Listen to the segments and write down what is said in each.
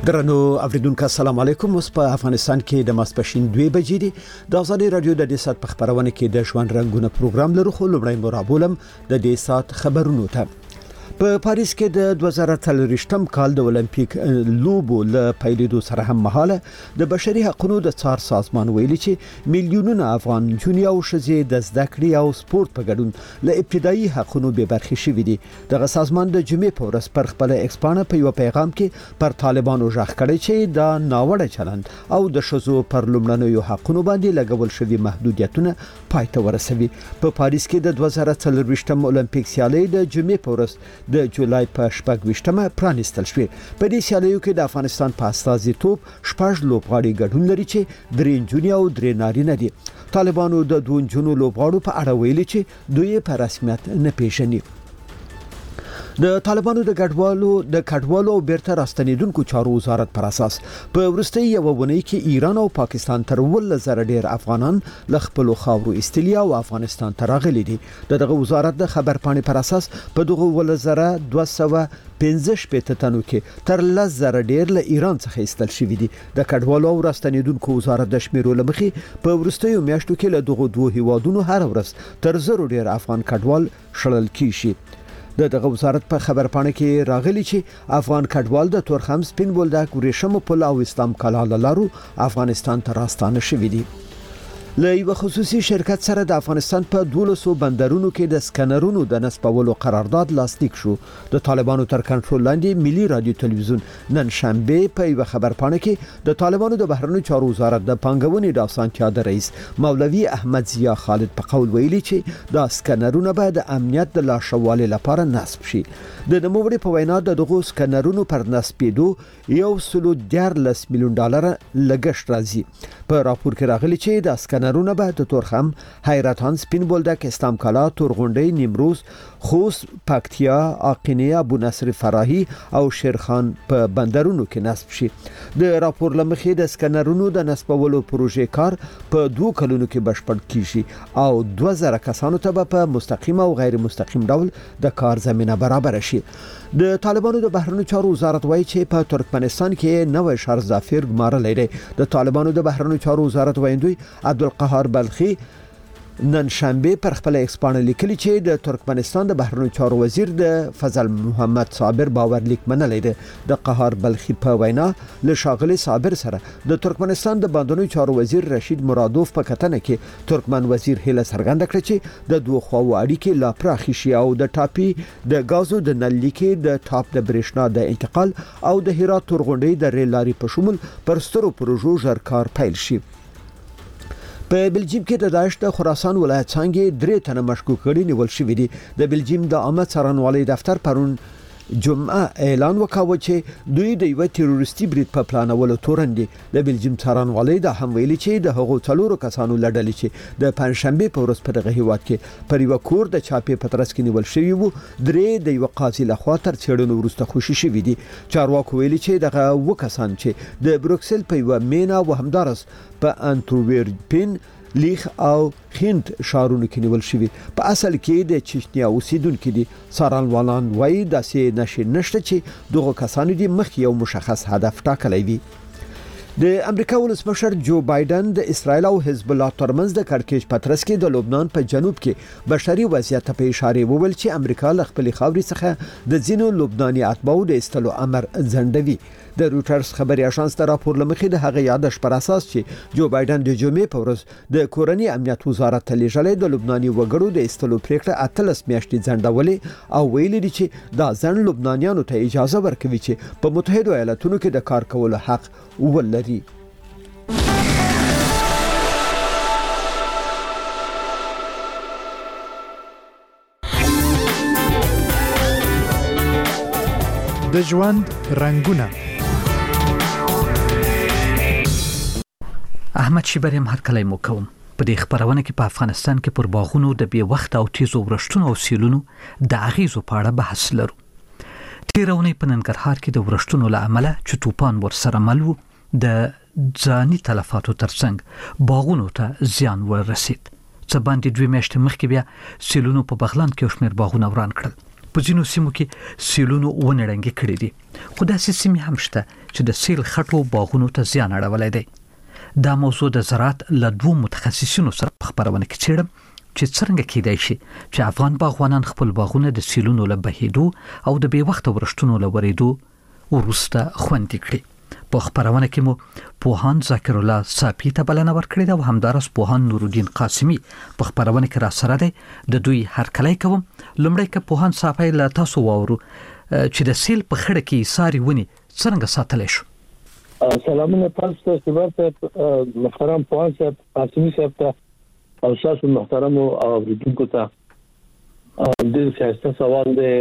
درنو اوریدونکو السلام علیکم. اوس په افغانستان کې د ماسپښین 2 بجې دي. د ازادي رادیو د دې سات په خبرونه کې د ژوند رنگونه پروګرام لرو، خو لومړی مرابولم د دې سات خبرونو ته. په پاریس کې د 2023م کال د اولمپیک لوبو له پیلېدو سره هم مهاله د بشري حقوقو د څار سازمان ویلي چې میلیونونه افغان جونیو او ښځې د زده کړې او سپورت په ګډون له ابتدایي حقوقو به برخې شوي دي. دغه سازمان د جمعې په ورځ پر خپل ایکسپانه په یو پیغام کې پر طالبانو ژغ کړی چې دا ناوړه چلند او د ښځو پر لومړنیو حقوقو باندې لګول شوي محدودیتونه پای ته ورسوي. په پاریس کې د 2024م اولمپیک سیالۍ د جمعې په ورځ د جولای په 28مه پرانیستل شوې. په دې سیالیو کې د افغانستان په استازیتوب شپږ لوبغاړي ګډون لري چې درې نجونې او درې نارینه دي. طالبانو د دوه نجونو لوبغاړو په اړه ویلي چې دوی په رسمیت نه پیژني. د طالبانو د کډوالو او بیرته راستنیدونکو چارو وزارت پر اساس په ورستۍ یو ونې کې ایران او پاکستان تر 1000 ډیر افغانان ل خپل خاورو استرالیا او افغانستان ته راغلي دي. دغه وزارت د خبر پاڼې پر اساس په دغه 1215 تنو کې تر 1000 ډیر له ایران څخه ایستل شوی دي. د کډوالو او راستنیدونکو وزارت د شمیرو لمخې په ورستۍ میاشتو کې له دغه دوه هیوادونو هر ورځ تر 1000 ډیر افغان کډوال شړل کیږي. دغه وزارت په خبر پاڼه کې راغلی چې افغان کډوال د تورخم سپین بولدک ورېشم پل او اسلام کلا لارو افغانستان ته راستانه شوي دي. له یو خصوصي شرکت سره د افغانستان په 1200 بندرونو کې د سکنرونو د نصبولو قرارداد لاسلیک شو. د طالبانو تر کنټرول لاندې ملي رادیو تلویزیون نن شنبه په یو خبر پاڼه کې د طالبانو د بهرنیو چارو وزارت د پنګونې د اسانتیا د رئیس مولوي احمد ضیا خالد په قول ویلي چې د سکنرونو به د امنیت د لاشوالي لپاره نصب شي. د نوموړي په وینا دغه سکنرونو پر نصبېدو $114 میلیون لګښت راځي. په راپور کې راغلی چې د سکنرونه به د تورخم، حیرتان، سپین بولدک، اسلام کلا، تورغونډۍ، نیمروز، خوست، پکتیا، اقینه، ابو نصر فراهی او شیرخان په بندرونو کې نصب شي. د راپور لمخې د سکنرونو د نصبولو پروژې کار په 2 کلونو کې بشپړ کیږي او 2000 کسانو ته په مستقیم او غیر مستقیم ډول د کار زمينه برابر شي. د طالبانو د بهرنیو چارو وزارت وایي چې په ترکمنستان کې نوې شهر ظافر ګمارل لري. د طالبانو د بهرنیو چارو وزارت وایندوی عبدالقهار بلخی نن شنبه پر خپل ایکسپانه لیکلی چې د ترکمنستان د بهرنیو چارو وزیر د فضل محمد صابر باور لیک منلې ده. د قهار بلخی په وینا له شاغلي صابر سره د ترکمنستان د باندنیو چارو وزیر رشید مرادوف په کتنه کې ترکمن وزیر هله څرګنده کړ چې د دوه خواو اړیکې لا پراخې شي او د ټاپي د غازو د نل لیکې د ټاپ د برېښنا د انتقال او د هرات تورغونډۍ د ریل لارې په شمول پر سترو پروژو ژر کار پیل شي. په بلجیم کې د داعش د خراسان ولایت څنګه 3 تنه مشکوک کړي نیول شوی دي. د بلجیم د عامه څارنوالۍ دفتر پرون جمعه اعلان وکاوه چې دوی د یو تروریستي برید په پلانولو تورن دي. د بلجیم څارنوالۍ د هم ویلي چې د هغو څلورو کسانو لړل چې د پنځشنبه په ورځ په دغه هیواد کې پر یو کور د چاپې پترس کې نیول شوی وو، درې د یو قاضي لخوا تر څېړنو وروسته خوشي شوی دي. چارواکو ویلي چې دغه وکسان چې د بروکسل په یو مینا و همدارس په انټروورپین، لیخ او خینت شارونو کې نیول شوی په اصل کې د چچنیا اوسیدونکو دي. څارنوالان وایي داسې نشته چې دغه کسانو دي مخ یو مشخص هدف ټاکلی وي. د امریکا ولسمشر جو بایدن د اسرایل او حزب الله ترمنځ د کړکېچ پترس کې د لبنان په جنوب کې بشري وضعیت په اشاره وویل چې امریکا له خپل خاورې څخه د ځینو لبناني اتباعو د ایستلو امر ځنډوي. د روټرز خبري اژانس د راپور لمخې د هغه یادښت پر اساس چې جو بایدن د جمعې په ورځ د کورنۍ امنیت وزارت ته لیږلې د لبناني وګړو د ایستلو پریکړه 13 میاشتې ځنډولې او ویلي دي چې دا ځنډ لبنانیانو ته اجازه ورکوي چې په متحده ایالاتونو کې د کار کولو حق ولري. د ژوند رنگونه. احمد شیبریم هر کله مو کوم. په دې خبرونه کې په افغانستان کې پر باغونو د بي وخت او تیزو ورښتونو او سیلونو د اغیزو په اړه بحث لرو. تیرونه په ننګرهار کې د ورښتونو له امله چې توپان ورسره مل وو د ځاني تلفاتو ترڅنګ باغونو ته زیان ورسید. څه باندې 2 میاشتې مخکې بیا سیلونو په بغلان کې شمیر باغونه وران کړل. په ځینو سیمو کې سیلونو ونړنګ کړي دي. خو داسې سیمې هم شته چې د سیل خټو باغونو ته زیان اړولی دی. دا موضوع د زراعت له دوه متخصصینو سره په خبرونه کې څېړم چې څرنګه کېدای شي چې افغان باغوانان خپل باغونه د سیلونو له بهیدو او د بې وخته ورښتونو له ورېدو وروسته خوندي کړي. په خبرونه کې مو پوهان ذکر الله صافي ته بلنه ورکړې ده او همدارس پوهان نورالدین قاسمي په خبرونه کې را سره دی. د دوی هرکلی کوم. لومړی که پوهان صافي له تاسو واورو چې د سیل په خړه کې ساري ونی څنګه ساتلی شو. سلامونه تاسو ته محترم پوهان صاحب قاسمي صاحب ته او تاسو محترم او اوریدونکو ته د سیاست سوال دی.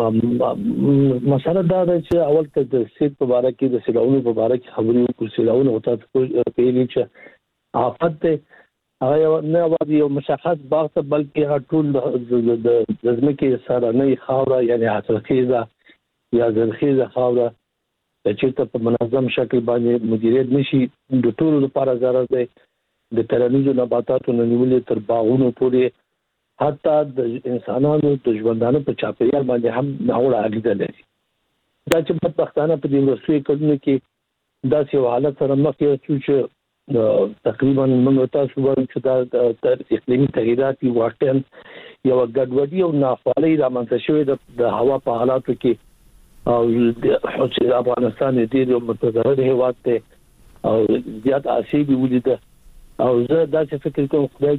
مسله دا ده چې اول ته د سیل په اړه کې د سیلونو په اړه کې خبرې وکړو. سیلونه او تاسو پیلي چې آفت ده هغه نه وایي یو مشخص باغ ته بلکې ټول د ځمکې سره نه خاوره یعنی حاصلخیزه یا زرخیزه خاوره چې ته په منظم شکل باندې مدیریت نشي د ټولو لپاره ضرر دی. د کرنیزو نباتاتو نه نیولې تر باغونو پورې حتی د انسانانو د ژوندانه په چاپیریال باندې هم ناوړه اغیزه لري. دا چې بدبختانه په دې وروستیو کلونو کې داسې یو حالت سره مخ یو چې تقریبا موږ تاسو وایو چې دا اقلیمي تغییرات واقعا یو ګډوډي او ناخوالي رامنځته شوې د هوا په حالاتو کې او د افغانستان د دې متضرر هیواد ته او زیات آسیب ولیده. او زه دا چې فکر کوم خدای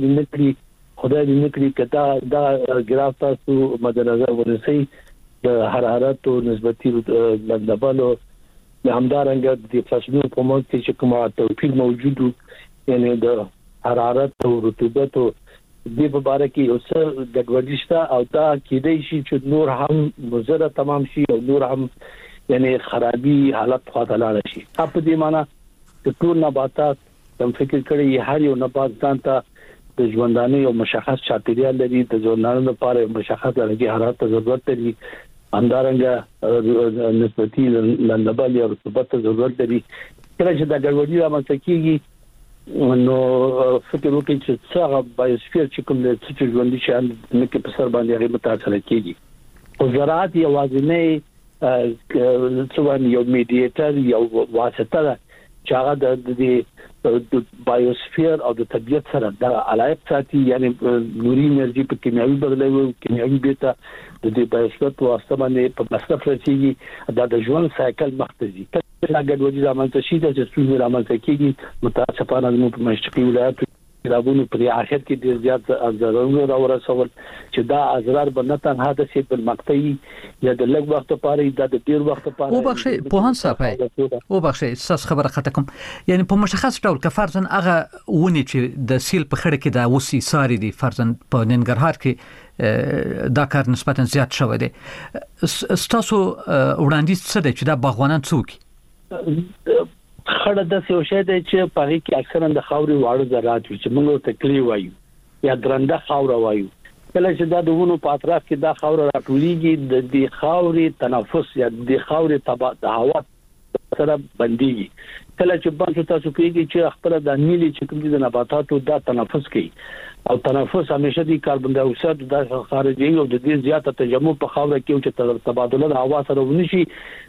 دې نکړي کته دا ګراف تاسو مد نظر ونیسئ د حرارت او نسبتي لندبلو همدارنګه د فصلونو په منځ کې چې کومه توپیر موجود یعنی د حرارت او رطوبت او د په اړه کې یو څه ګډوډي شته او دا کېدای شي چې نور هم مزره تمام شي او نور هم یعنی خرابي حالت خواته لاړ شي. په دې معنی چې ټول نباتات تم فکر کړی هر یو نبات ځان ته د ژوندانه یو مشخص چاپیریال لري. د ژوندانه لپاره یو مشخص درجه حرارت ته ضرورت لري. همدارنګه نسبتي لندبل یا رطوبت ته ضرورت لري. کله چې دا ګډوډي رامنځته کیږي نو فکر وکړئ چې څنګه بایوسفیر چې کوم د څه ژوندۍ شیان کې په سر باندې هغه متاثر کیږي. او زراعت یوازینی څه یو میډیټر یو واسطه ده چې هغه د بایوسفیر او د طبیعت سره د علاقه ساتي یعنی نوري انرژي په کیمیاوي بدلوي کیمیاوي بیته د دې بایوسفیر په واسطه باندې په مصرف رسیږي. دا د ژوند سایکل مختزي دا ګډوډي رامنځته شي چې څه رامنځته کیږي. متاسفانه زموږ په مشرقي ولایتو رابونو پر اخر کې ډیر زیات ضررونه راورسول چې دا اضرار به نه تنها د سیب المقطعي یا د لږ وخت لپاره د ډیر وخت لپاره او بخښي پوهان صاحب او بخښي ساس خبره خطا کوم یعنی په مشخص ډول که فرضاً هغه ونی چې د سیل په خړه کې د اوسي ساري دي فرضاً په ننګرهار کې دا کار نسبتاً زیات شوی دی. ستاسو وړاندیز څه دی چې دا باغوانان څوک خړه د څه شی دی چې په هغه کې اکثرا د خاوري واړه ذرات وي چې موږ ته کلی وایو یا درنده خاور وایو. کله چې دا د ونو په اطراف کې دا خاور راټولېږي د دې خاوري تنفس یا د خاوري د هوا سره بنديږي. کله چې باندې تاسو پیږي چې خپل د نیلي چې کوم دي نباتاتو دا تنفس کوي او تنفس همیشه د کاربن ډای اکساید د خارجي او د دې زیاته تجمع په خاور کې چې تبادله د هوا سره ونشي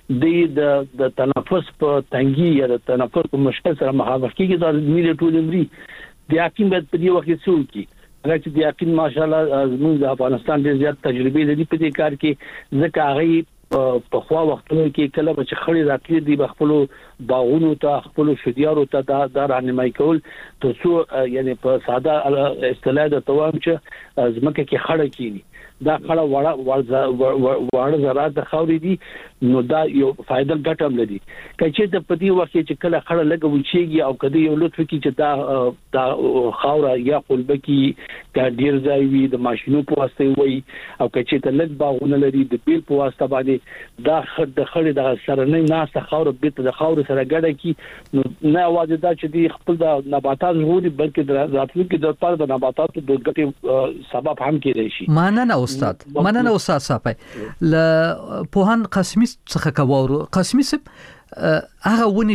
د تنفس په تنګي یا د تنفس په مشکل سره مخامخ کیږي. دا نیلي ټول عمري د یقین په دې وخت کې څوکي هغه چې د یقین ماشاءالله زموږ د افغانستان ډېر زیات تجربه لري په دې کار کې ځکه هغه په خوا وختونو کې کله چې خړې راکړي دي خپل باغونو ته خپل شديارو ته دا راهنمایي کول ته څو یعنی په ساده اصطلاح د توام چې زمکه کې خړه کینی دا خړه واړه ذرات د خاورې دي نو دا یو فائدہ ګټم لري. کله د پدی وخت چې کله خړه لګ وچیږي او کله یو لطف کې چې دا خاوره یا قلبکی کا ډیر ځای وي د ماشينو په واسطه وي او کله ته لګ باغونه لري د بیل په واسطه باندې دا خړه د سره نه ناسه خاوره بیت د خاوره سره ګډه کی نو نه واجب دا چې دی خپل د نباتات ژغوري بلکې د راتلونکي د لپاره د نباتاتو د ګټې سبب هم کېدای شي. مننه استاد صاحب ل پوهان قاسمي څخه کوورو. قاسمي صاحب هغه ونی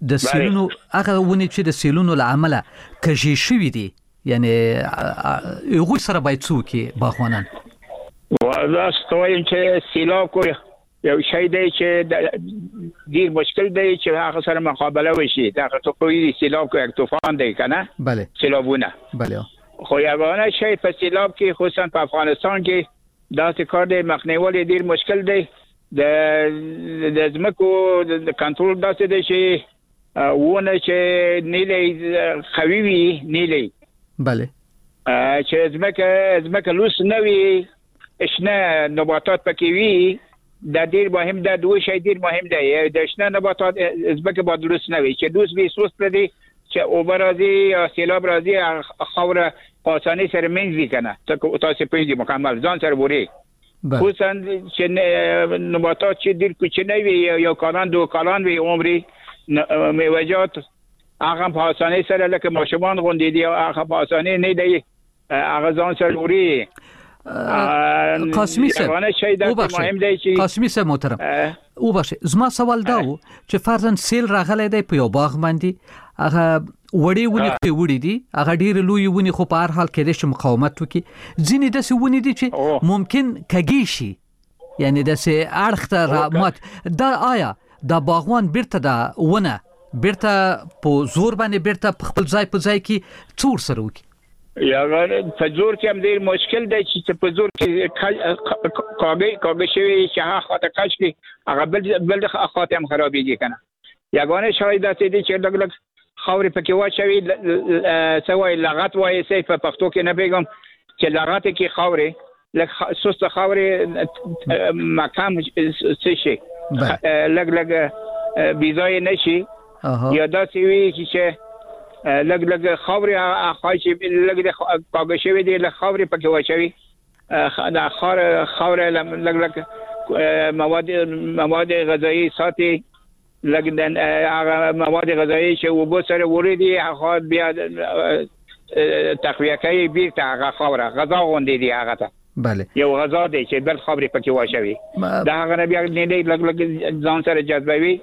چې د سیلونو له عمله کږي شوی دي یعنی یو سره باید څوک باغوانان تاسو وایم چې سیلاب کو یو شی دی چې ډیر مشکل دی چې هغه سره مقابله وشي. دا ته کوی سیلاب کو یک طوفان دی کنه؟ بله سیلابونه. بله. خو یوانه شی په سیلاب کې خصوصا په افغانستان کې دا کار دی مخنیوي ډیر مشکل دی. د زمکو د کنټرول داسې دی چې ونه چې نیلې خوي وي نیلې بله چې زمکه لوس نه وي شنه نباتات پکې وي. دا ډیر مهم ده. دوه شی ډیر مهم دی. د شنه نباتات زمکه باید لوس نه وي چې لوس وي سوست دی چې اوبه راځي سیلاب راځي خوره پاسانی سره منځي کنه تاسو پېږی مکمل ځان سره وری خصوصا چې نباتات چې ډیر کوچنی وي یا کلان دو کلان وي عمري میوه‌جات هغه پاسانی سره لکه ماشومان غونډې دي هغه پاسانی نه دی هغه ځان سره وری. قاسمی صاحب قاسمی صاحب محترم او باشه زما سوال دا و چې فرضاً سیل راغلی دی په یو باغ باندې هغه وړي ونی وړي دي هغه ډیر لوی ونی خو په هر حال کې د مقاومت وکي ځینې د ونی دي چې ممکن کږي شي یعنی د سه اړخته رامات دا آیا دا باغوان بیرته دا ونه بیرته په زور باندې بیرته په خپل ځای په ځای کې څور سره وکي؟ یا په زور کې هم ډیر مشکل دی چې په زور کې کاغذ شوی چې هغه خاطر کاش کې هغه بل خاطر هم خرابېږي کنه. یګانه شاید داسې دی چې لګ خاورې پکې واچوي سوای لغت وایي سي په پښتو کې نه پیغام چې لغت کې خاورې لکه سست خاورې مقام څه شي لګ بيځای نشي یا داسې وي چې لګ خاورې خاصي لګ کاغذ شوی دی لګ خاورې پکې واچوي دا خاورې لګ مواد غذایی ساتي لګ هغه مواد غذایی چې وبو سره ورېدي هغه بیا تقویه کوي بیرته هغه خاوره غذا غونډې دی هغه ته. بله یو غذا دی چې بل خاورې پکې واچوي دا هغه بیا نه لګ ځان سره جذبوي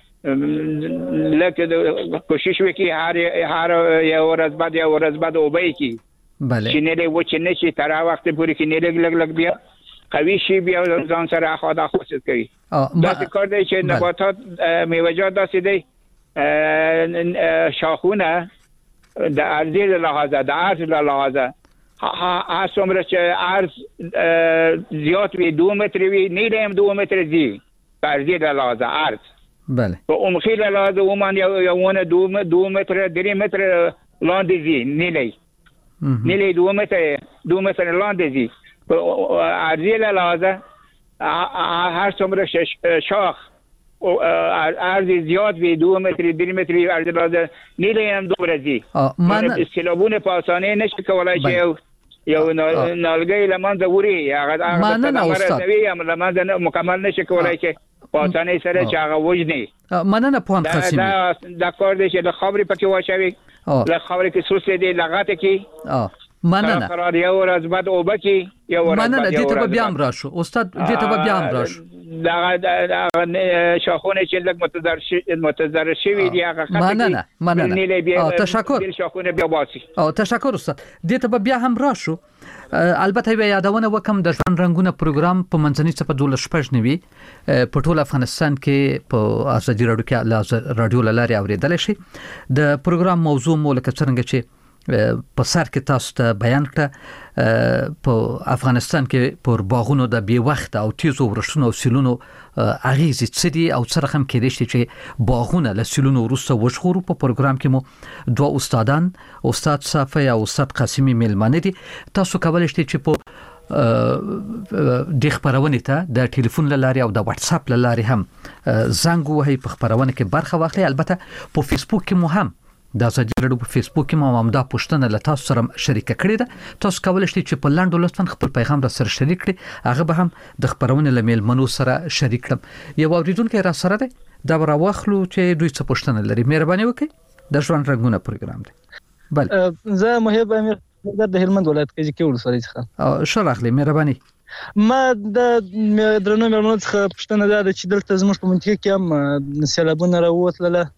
لکه کوشش وکي هر یو ورځ بعد وبای کی. بله چې نه له و چې نشي تر وخت پورې کې نه لګ بیا قوي شي بیا ځان سره اخاده خصوص کوي. دا کار دی چې نباتات میوه‌جات داسې دی شاخونه د ارزی له لحاظه د عرض له لحاظه څومره چې عرض زیات وي 2 متر وي نه هم 2 متر دی په ارزی له لحاظه عرض. بله په عمقي له لحاظه ومن یوونه 2 متر 3 متر لاندې دی نه لې 2 متر لاندې دی په ارزی له لحاظه هر څومره شاخ عرض زیاد وي 2 متر 3 متر عرض لازم نه هم دومره دي. من سیلابونه په اسانه نشي کولای چې یو نالګي لمنځه وړي هغه مننه استاد لمنځه مکمل نشي کولای چې په اسانه سره چې هغه وجني. مننه پوان قاسمی دا کار دی چې د خبرې پکې واچوي له خبرې کې سوسه دی لغته کې مننه قرار یو ورځ بعد او بکی یو ورځ مننه دې ته بیا هم راشو استاد دې ته بیا هم راشو دا شاخونه چې لږ متضرر شوی دی هغه مننه تشکر شاخونه بیا باسي تشکر استاد دې ته بیا هم راشو. البته بیا یادونه وکم د ژوند رنگونه پروګرام په منځنۍ صفه 12 په ټول افغانستان کې په ازادي رادیو کې رادیو لاري اوریدل شي. د پروګرام موضوع مو لکه څنګه چې په سر کې تاسو ته بیان کړه په افغانستان کې پر باغونو د بي وخت او تیزو ورشتونو او سیلونو اغیزې څه دي او څه رقم کې دي چې باغونه له سیلونو وروسته وشخورو. په پروګرام کې مو دوه استادان استاد صافی او استاد قاسمی میلمانه دي. تاسو کولای شئ چې په د خبرونه ته د ټلیفون لاري او د واتس اپ لاري هم زنګ وهي په خبرونه کې برخه واخلي. البته په فیسبوک کې مو هم د ازادي رادیو په فیسبوک کې مو هم دا پوښتنه له تاسو سره شریک کړې ده. تاسو کولای شئ چې په لاندو لطفاً خپل پیغام را سره شریک کړئ. هغه به هم د خبرونه لمیل منو سره شریک کړم. یو اوریدونکو را سره ده دا راوخلو چې دوی څه پوښتنه لري. مهرباني وکړئ. د ژوند رنگونه پروګرام دی. بله زه محب امیر د هلمند ولایت کې کې ولسوالۍ څخه شراخلی مهرباني. ما د درنو مېرمنو څخه پوښتنه ده چې دلته زموږ په منطقه کې هم سیلابونه راووتله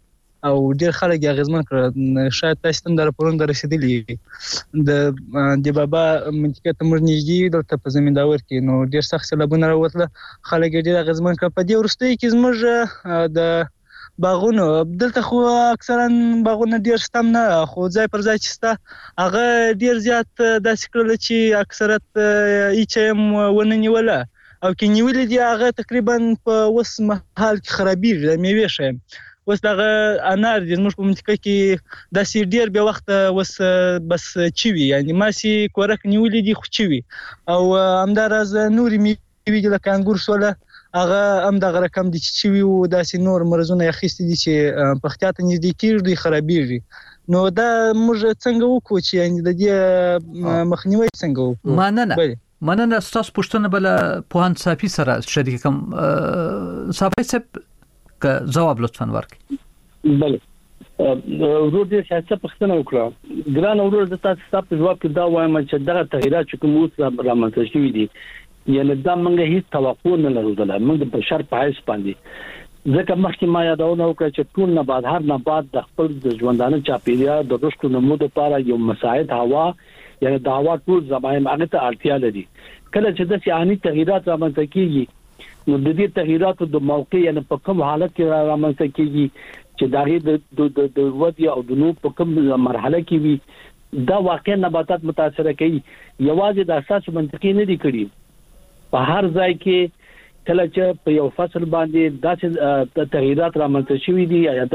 او ډیر خلک یې اغیزمن کړ. شاید تاسو هم د راپورونو دررسیدلی د بابا منطقه ته موږ نږدې دلته په زمینداور کې نو ډیر سخت سیلابونه راوتله خلک ډیر اغیزمن کړ. په دې وروستي کې زموږ د باغونو دلته خو اکثرا باغونه ډیر شتم نه خو ځای پر ځای چې ستا هغه ډیر زیات داسې کړل چې اکثرت هیڅ ونه نیوله او کې نیولې دي هغه تقریبا په اوس مهال کې خرابېږي د میوې شي. اوس دغه انار د زموږ په منطقه کې داسې ډیر به وخت اوس بس چوي یعنی ماسي کورک نیولې دي خو چوي او همدارز نوري میوې لکه انګور سوله هغه هم دغه رقم دي چې وی او داسې نور مرزونه اخیستي دي چې په احتیاط نږدې کیږي خرابېږي. نو دا موږ څنګه وکړو چې یعنی د دې مخنیوي څنګه وکړو؟ مننه تاسو پوښتنه بل پوهان صافي سره شریک کوم صافي صاحب جواب لطفا ورکړئ. بله ورور دې شایسته پوښتنه وکړه. ګران ورور د تاسو په جواب کې دا وایم چې دغه تغیرات چې کوم اوس رامنځته شوي دي یعنی دا موږ هیڅ توقع نه لرو موږ د بشر په حیث باندې ځکه مخکې ما یادونه وکړه چې ټول نبات هر نبات د خپل د ژوندانه چاپیریال د رشد نمو لپاره یو مساعد هوا یعنی د هوا ټول زمایم هغه ته اړتیا لري. کله چې د سیاني تغیرات رامنځته کیږي نو د دې تغیراتو د موقع یعنی په کوم حالت کې رامنځته کیږي چې دغه د ودی او د نو په کوم مرحله کې وي دا واقع نباتات متاثر کوي. یوازې د اساس منطقي نه دي کړی په هر ځای کې کله چې په یو فصل باندې داسې تغیرات رامنځته شوي دي یا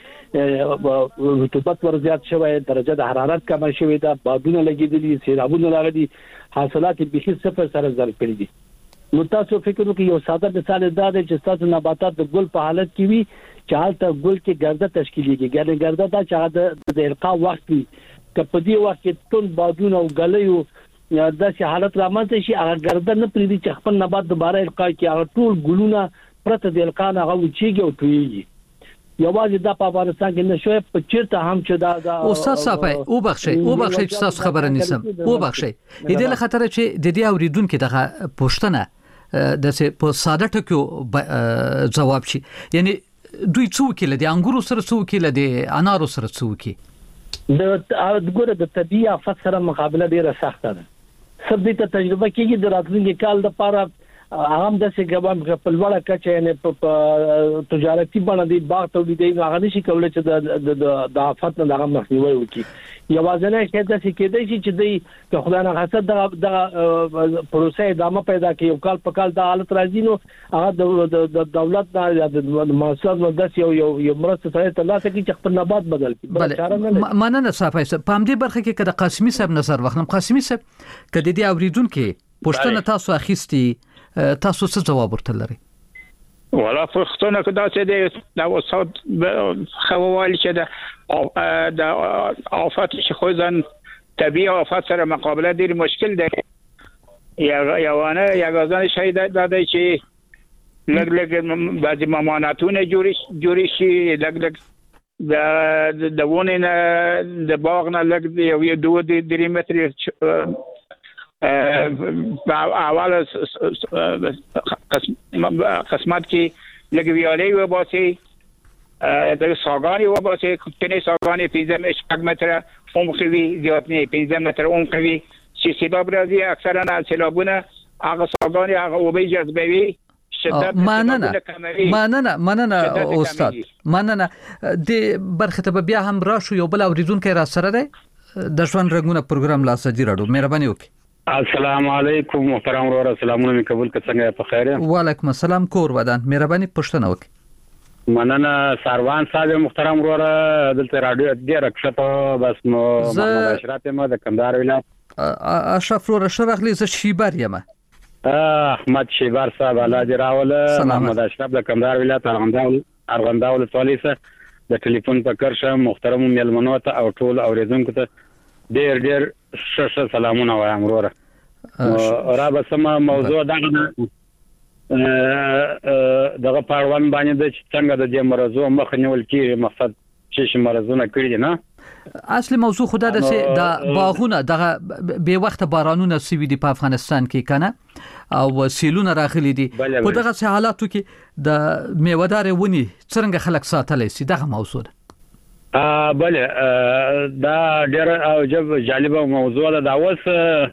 داسې رطوبت ور زیات شوی درجه د حرارت کم شوی دا بادونه لګیدلي سیلابونه راغلي حاصلات به صفر سره ضرب کړي دي. نو تاسو فکر وکړئ یو ساده مثال دا دی چې تاسو نباتات د ګل په حالت کې وي چې حالت ګل کې ګرده تشکیلېږي ګرده دا چې د القا وخت وي که په دې وخت کې ټول بادونه او غلیو یا داسې حالت رامنځته شي هغه ګرده نه پریدي چې خپل نبات دوباره القا کوي هغه ټول ګلونه پرته د القا نه هغه وچیږي او تویږي. یوازې دا په افغانستان کې نشوي په چیرته هم چې دا استاد صافي او بخشي چې تاسو خبره نیسم او بخشي دې له خطر چې د دې اوریدونکو دغه پوښتنه د په ساده ټکو جواب شي یعنی دوی څوک له د انګورو سره څوک له د انارو سره څوک د ګوره د طبيعي آفت سره مقابله ډیره سخته ده. سبدي ته تجربه کیږي د راتلونکي کال لپاره هغه د سګوام په لوړه کچه یعنی په تجارتي باندې باغ تولیدي هغه نشي کولای چې د آفت نه هغه مخنیوي وکړي. یوازې نه کېدای شي چې د خدای نه غصه د پروسه ادامه پیدا کوي. یو کال په کال د حالت راځي نو هغه د دولت نه یا د مؤسسات نه داس یو مرسته سره ترلاسه کوي چې خپل نبات بدل کړي. مننه صافي په همدې برخه کې کله قاسمي صاحب نظر واخلم. قاسمي صاحب کله دې اوریدونکو پوښتنه تاسو اخیستي تاسو څه جواب ورته لري؟ ولا پښتنه کدا چې د وسات خوال چې د آفات چې خو ځان طبيعي آفات سره مقابله ډیر مشکل ده. یا غزان شي د چې لګ بعضی ممانعتونه جوړ شي لګ د ونه د باغ نه لګ یو 2-3 متر اول قسمت کې لګویالي و باسي د ساګانی و باسي کني ساګانی 15 متر عمقوي زیات نه 15 متر عمقوي چې سیلاب راځي اکثرا سیلابونه هغه ساګانی هغه وبې جذبوي مننه استاد مننه د برخه ته بیا هم راشو یو بل اوریدونکو را سره ده د ژوند رنگونه پروګرام لا سجی راډو مهرباني وکړئ. السلام علیکم محترم ورور سلامونه می قبول کڅنګ په خیر یم. وعلیکم السلام کور ودان مهرباني پښتنه وکړئ. مننه سروان صاحب محترم ورور دلته رادیو دې رخصته بس نو محمد اشرف ما د کندهار ولایت اشرف ورور شرخلی ز شیبر یم احمد شیبر صاحب الله دې راوله محمد اشرف د کندهار ولایت ارغنداو ولسوالۍ د ټلیفون په کرشه محترم ملمنو ته او ټول اوریدونکو ته ډیر ښه سلامونه وایم وروره. را به سم موضوع دغه پاروان باندې د څنګه د دې مرزو مخنیول کیږي مقصد چې مرزونه کړی نه اصلي موضوع خدا د باغونه دغه به وخت بارانونه سوي دي په افغانستان کې کنه او سیلونه راغلي دي په دغه حالاتو کې د میوه‌دار ونی څنګه خلک ساتلی سي دغه موضوع ده. بله دا ډېر عجب جالبه موضوع ده. دا اوس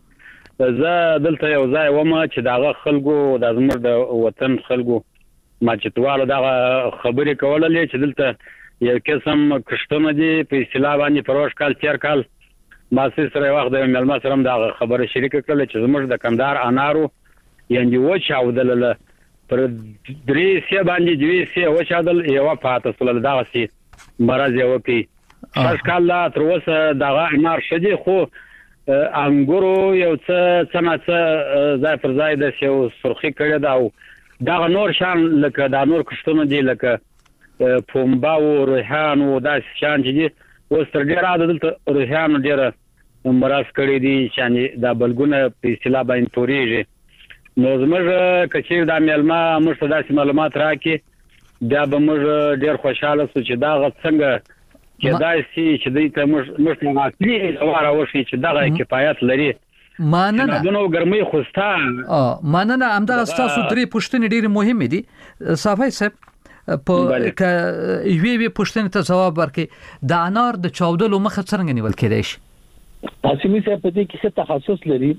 زه دلته یو ځای وم چې دغه خلکو د زموږ د وطن خلکو ما چې تواره دغه خبرې کولې چې دلته یو قسم کښتونه دي په اصطلاح باندې پروش کال تیر کال ما سره وخت د ملما سره دغه خبره شریک کړل چې زموږ د کندهار انارو یعنی وچ اودل پر درې سه باندې دوی سه وچ اودل یو پاته سول دغه سي مرز یو پی خاص کال لا تر اوسه دغه انار شدي خو انګورو یو څه ځای پر ځای د یو سرخی کړی دا او دا نور شان لکه دا نور کښتونه دي لکه پومبا او ریحان او دا شان دي اوس تر ډیره دلته ریحان ډیره مرز کړی دي چې دا بلګونه په اصطلاح باندې توريږي. نو زموږ کچیر د ملما موږ ته داسې معلومات راکې دا به موږ ډیر خوشاله سو چې دا څنګه کېدای شي چې دوی ته موږ اصلي واره وشي چې دغه کفایت لري. مننه نو ګرمي خوستا مننه همدا تاسو درې پوښتنې ډېرې مهمې دي. صافي صاحب په یوې پوښتنې ته جواب ورکړئ د انار د چاودلو مخه څنګه نیول کېدای شي؟ قاسمي صاحب په دې کې څه تخصص لري؟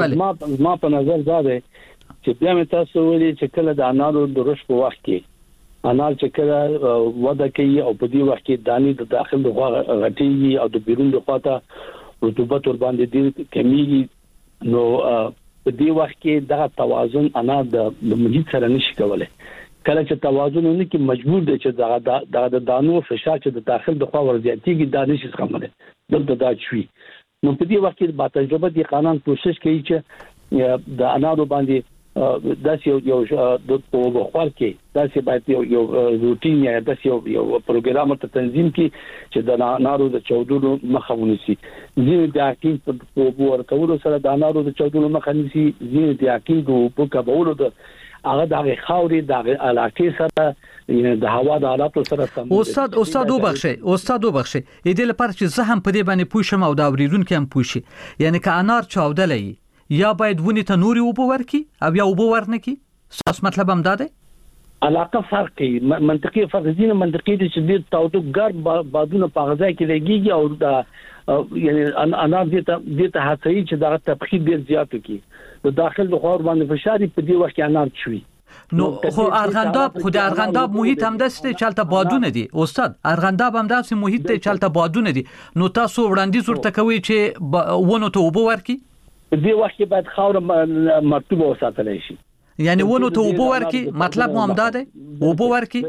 ما په نظر دا دی چې بیا مې تاسو ویلي چې کله د انارو د رشد په وخت کې انار چې کله وده کوي او په دې وخت کې دانی د داخل د غټيږي او د بیرون د خواته رطوبت ور باندې ډېر کمیږي نو په دې وخت کې دا توازن انار د محیط سره نشي کولای. کله چې توازن نه کې مجبور دی چې د دانو فشار چې د داخل د خوا ور زیاتېږي دا نشي زغملی دلته دا چوي. نو په دې وخت کې با تجربه دي قانون کوشش کوي چې د انارو باندې داس یو د په بخار کې داس باید یو روټین یا داس یو پروګرام ته تنظیم کی چې د انارو د چودلو مخه ونیسي. ځینې د حقیقت په ورکولو سره د انارو د چودلو مخه نیسي، ځینې د حقیقت په کبولو د هغه د خاورې د علاقې سره د هوا د حالاتو سره سم. استاد وبخښي دې لپاره چې زه هم په دې باندې پوښم او دا اوریدونکو هم پوښي، یعنی که انار چاودلې یا باید ونی ته نوري وبو ورکی او یا وبو ورنکی؟ ساس مطلب هم داده؟ علاقه فرق کوي، منطقي فرق دي. منطقي دي چې د تاوتو ګر بادونه په غذا کې لګيږي او دا یعنی انار دې ته هڅوي چې دا تبخیر ډیر زیات وکړي د داخل د خور باندې فشار په دې وخت کې انار چوي. نو خو ارغنداب محیط هم دسته چالت بادونه دي استاد، ارغنداب هم داسې محیط دی چالت بادونه دي. نو تاسو وړاندیز ورته کوي چې ونه ته وبو ورکی؟ په دې وخت کې باید خاور مرطوبه وساتل شي، یعنی ونه ته وبو ورکی. مطلب مو هم داده وبو ورکی.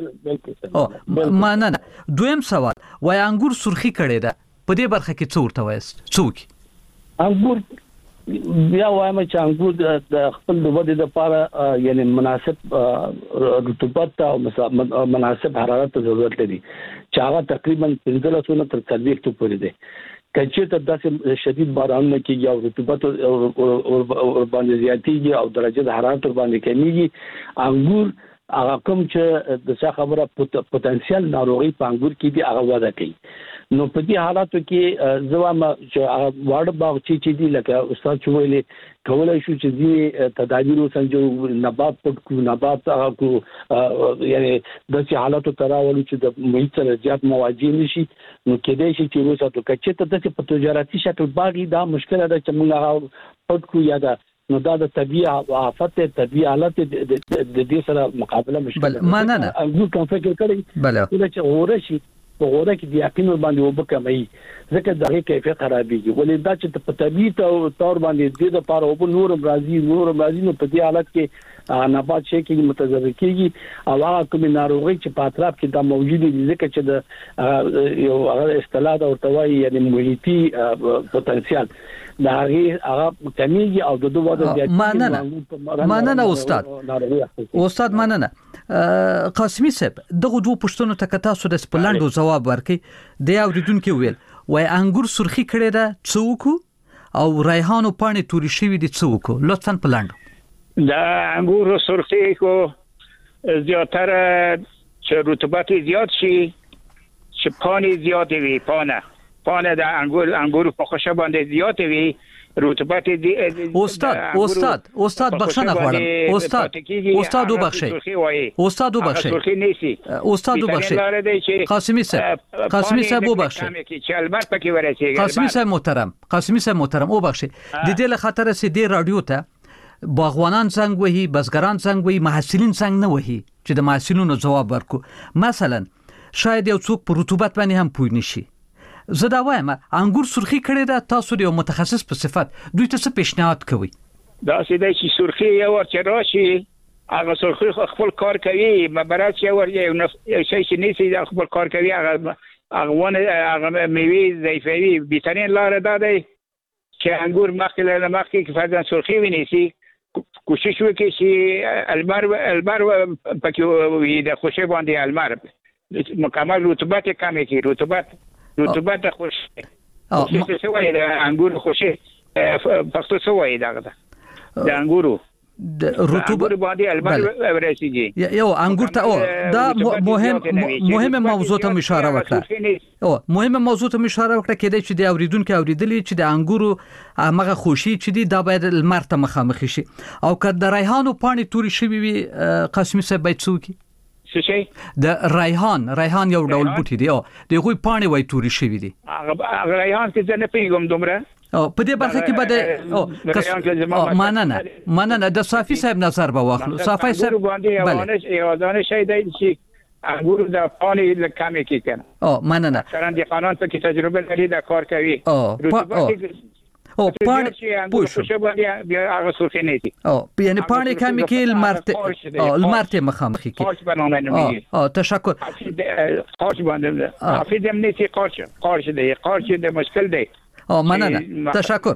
مننه. دویم سوال، وای انګور سرخی کړي ده په دې برخه کې څو ورته وایست؟ څوک انګور بیا وایم چې انګور د خپل د ودې لپاره یعنی مناسب رطوبت او مناسب حرارت ته ضرورت لري چې هغه تقریبا 15 تر 40 پورې دی. کچې ته داسې شدید باران نه کیږي او رطوبت ور باندې زیاتېږي او درجه د حرارت ور باندې کمیږي. انګور هغه کوم چې د څه خبره پوتنشل ناروغي په انګور کې دی هغه وده کوي. نو په دې حالاتو کې زوام چې واړه باغچې چې دی لکه استاد چويلې کولای شو چې دې تدابیر وسنجو نبات پټ کو نبات هغه کو یعنی د څه حالاتو تراول چې د محیط سره زیات مواجه نشي. نو کېدای شي چې وساتو کچې ته د په تجارتي شکل باغی دا مشکله ده چې موږ پټ کو یا دا نو دا د طبيعي آفت طبيعي حالت د دې سره مقابله مشکله. مننه. انګور کوم فکر کړی بله چې اورشي په غوړه کې د یقین باندې وبکمای ځکه دغه کیفیت خرابېږي. ولې دا چې په طبيعي تور باندې د لپاره او نور راځي نو په دې حالت کې نبات شي کې متضرر کیږي او هغه کوم ناروغي چې په اطراف کې دا موجود دي ځکه چې د یو هغه اصطلاح او توای یعنی محیطي پوتنشل دا هغه کمیږي او د دوه وده زیاتېږي. مننه استاد مننه. قاسمي صاحب دغه دوه پوښتنو ته تاسو د سپلانډو جواب ورکړي. د اوریدونکو ویل وای انګور سرخی کړي ده څوک او ریحان او پانی توري شوی دي څوک؟ لطفا پلانډو. دا انګور سرخی کو زیاتره چې رطوبت زیات شي چې پانی زیات وي، پانه د انګور په خوشه باندې زیات وي رطوبت دی استاد بخښنه غواړم استاد وبخښئ استاد وبخښئ قاسمي صاحب وبخښئ چې المار پکې ورسیږي قاسمي صاحب محترم وبخښئ د دې له خاطر سي د رادیو ته باغوانان څنګه وهي بزګران څنګه وهي محصلین څنګه نه وهي چې د محصلینو جواب ورکو مثلا شاید یو څوک په رطوبت باندې هم پوه نشي زه دا وایم انګور سرخی کړي دا تاسو یو متخصص په صفت دوی ته څه پیشنهاد کوي دا سیده چې سرخی یو ورته راشي هغه سرخی خپل کار کوي مبارک یو شي چې نسی خپل کار کوي هغه میوه ضعیفوي بهترین لار ده چې انګور مخکې کې فرضاً سرخی ونیسي کوشش وکړي چې المار پکې وي د خوشې باندې المار مکمل رطوبت کم کړي رطوبت خوشې څه وایي د انګور خوشې پښتو څه وایي د انګورو د رطوبت باندې المار ورسیږي یو انګور ته دا مهمه موضوع ته اشاره وکړه کېدای چې د اوریدونکو اوریدلې چې د انګورو هغه خوشي چې دا باید المار ته مخامخ شي او که د ریحانو پاڼې توري شوي وي قاسمي صاحب باید څوکي څه شي د ریحان یو ډول بوټي دی د غوي پاڼې وای توري شوي دي هغه ریحان چې نه پیګم دومره په دې برخه کې بده مننه د صافي صاحب نظر به واخلو صافي صاحب بله یادانه شي دی چې انګور د پانی لکامې کې کنه مننه څنګه د قانون په کې تجربه لري دا کار کوي پانی پوښ بیا هغه سوخې نه دي یعنی پانی کمی کې المرته مخامخي کې تشکر قارش باندې حافظ هم نه چې قارش دی مشکل دی مننه تشکر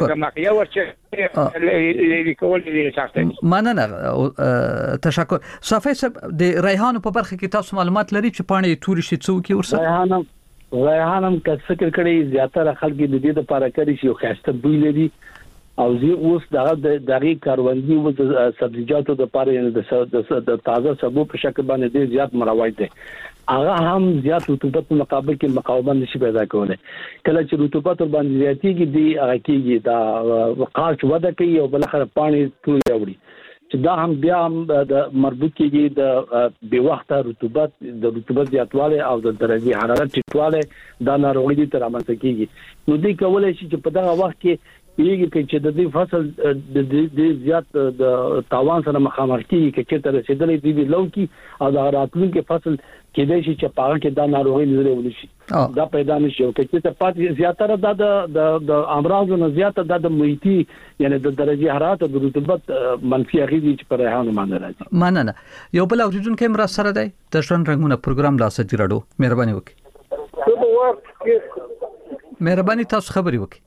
مننه تشکر صافي صاحب د ریحانو په برخه کې تاسو معلومات لري چې پانی توري شي څوک ورسره ریحانم که فکر کړی زیاتره خلک د دې لپاره کوي چې یو خاصه بوی لري او زه اوس دغه کاروندي او د سبزیجاتو د لپاره د تازه سبو په شکل باندې ډیر زیات مروج دي هغه هم زیات رطوبت په مقابل کې مقاومت نشي پیدا کولای کله چې رطوبت باندې زیاتیږي دی هغه کېږي دا وقاش وده کوي او بل اخر پانی ټول راوړي چې دا هم بیا د مربوط کېږي د بې وخته رطوبت زیاتواله او د درجه حرارت ټیټواله دا ناروغي تر رامنځته کېږي نو دوی کولای شي چې په دغه وخت کې یېږي چې د دې فصل د زیات د تاوان سره مخامخ کیږي چې تر رسیدلې دی لوکي او د راتلونکي فصل کېدای شي چې پاره کې دا ناروغي لري ونشي دا پیدا نشي او چې ته پات زیاتره د امراض نه زیاته د محیطي یعنی د درجه حرارت او د رطوبت منفي اغیزې چې پر ریحانو باندې راځي مننه یو بل اوریدونکو هم را سره دی د ژوند رنگونه پروګرام لا سجراډو مهرباني وکړئ مهرباني تاسو خبري وکړئ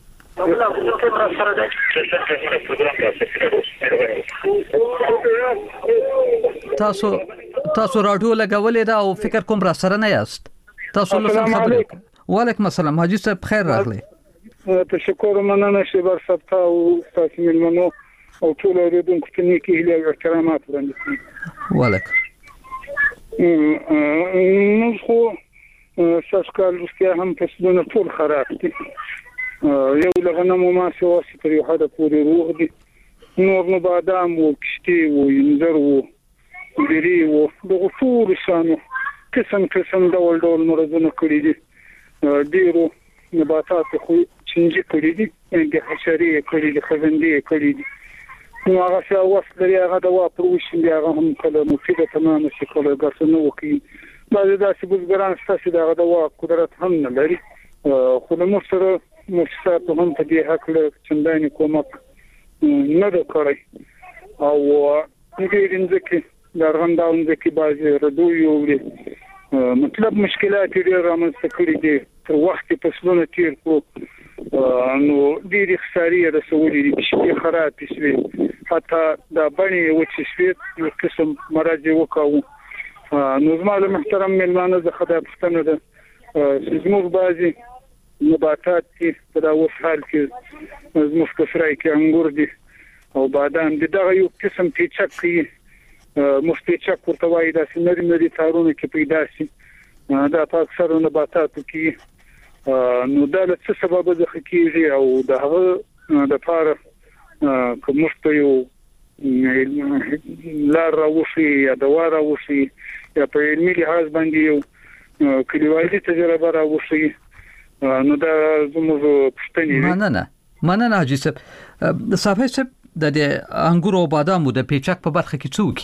تاسو راډیو لګولې دا او فکر کوم را سره نه یاست تاسو له خبرې وعلیکم السلام حاجی صاحب خیر راغلی تشکر مننه چې بر ثبت او تاسو ملمنو او ټول اوریدونکو ته نیکی هیله او احترامات وړاندې وعلیکم نو خو ساسکال رښتیا هم فصلونه ټول خراب دي یو لغنمو ما سواسي پر یو حد پورې روغ دي نور نو بادام او کشتي او انځر او بری او دغه ټول شانو قسم ډول مرزونه کړی دي ډیرو نباتات خو چنجي کړی دي د حشرې کړی دي خزندې کړی دي نو هغه څه وخت لري هغه دوا پروش دی هغه هم کله مفیده تمام شي کله ګرځنه وکي بعضې داسې بزګران ستاسو دغه دوا قدرت هم نه لري خو د مشره مؤسسات هم په دې حق له چنداني کومک نه ده کړی او دې رنځکه درغنداون ځکه بعضې ردو یو مطلب مشکلات ډېر رامنځته کړي دي تر وخت فصلونه تیر کو نو ډېر خسارې رسولې دي چې خراب شي حتی دا باندې وچې یو قسم مرض وکاو نو زموږ محترم ملمانه زه خدای پښتنه ده زموږ بعضې نباتات چې په دا اوس حال کې زموږ په سرای کې انګور دي او بادام دي دغه یو قسم پیچک کوي مستچک ورته وایي داسې نری تارونه کې پیدا شي دا په اکثرو نباتاتو کې نو دا له څه سبب ځکه کېږي او د هغه د پاره کوم څه یو لار راوشي یا دوار راوشي یا په علمي لحاظ باندې یو کلیوالي تجربه راوشي نو دا زموږ پښتني مننه حاجی صاحب صاحب د انګورو او بادامو د پیچک په برخه کې څوک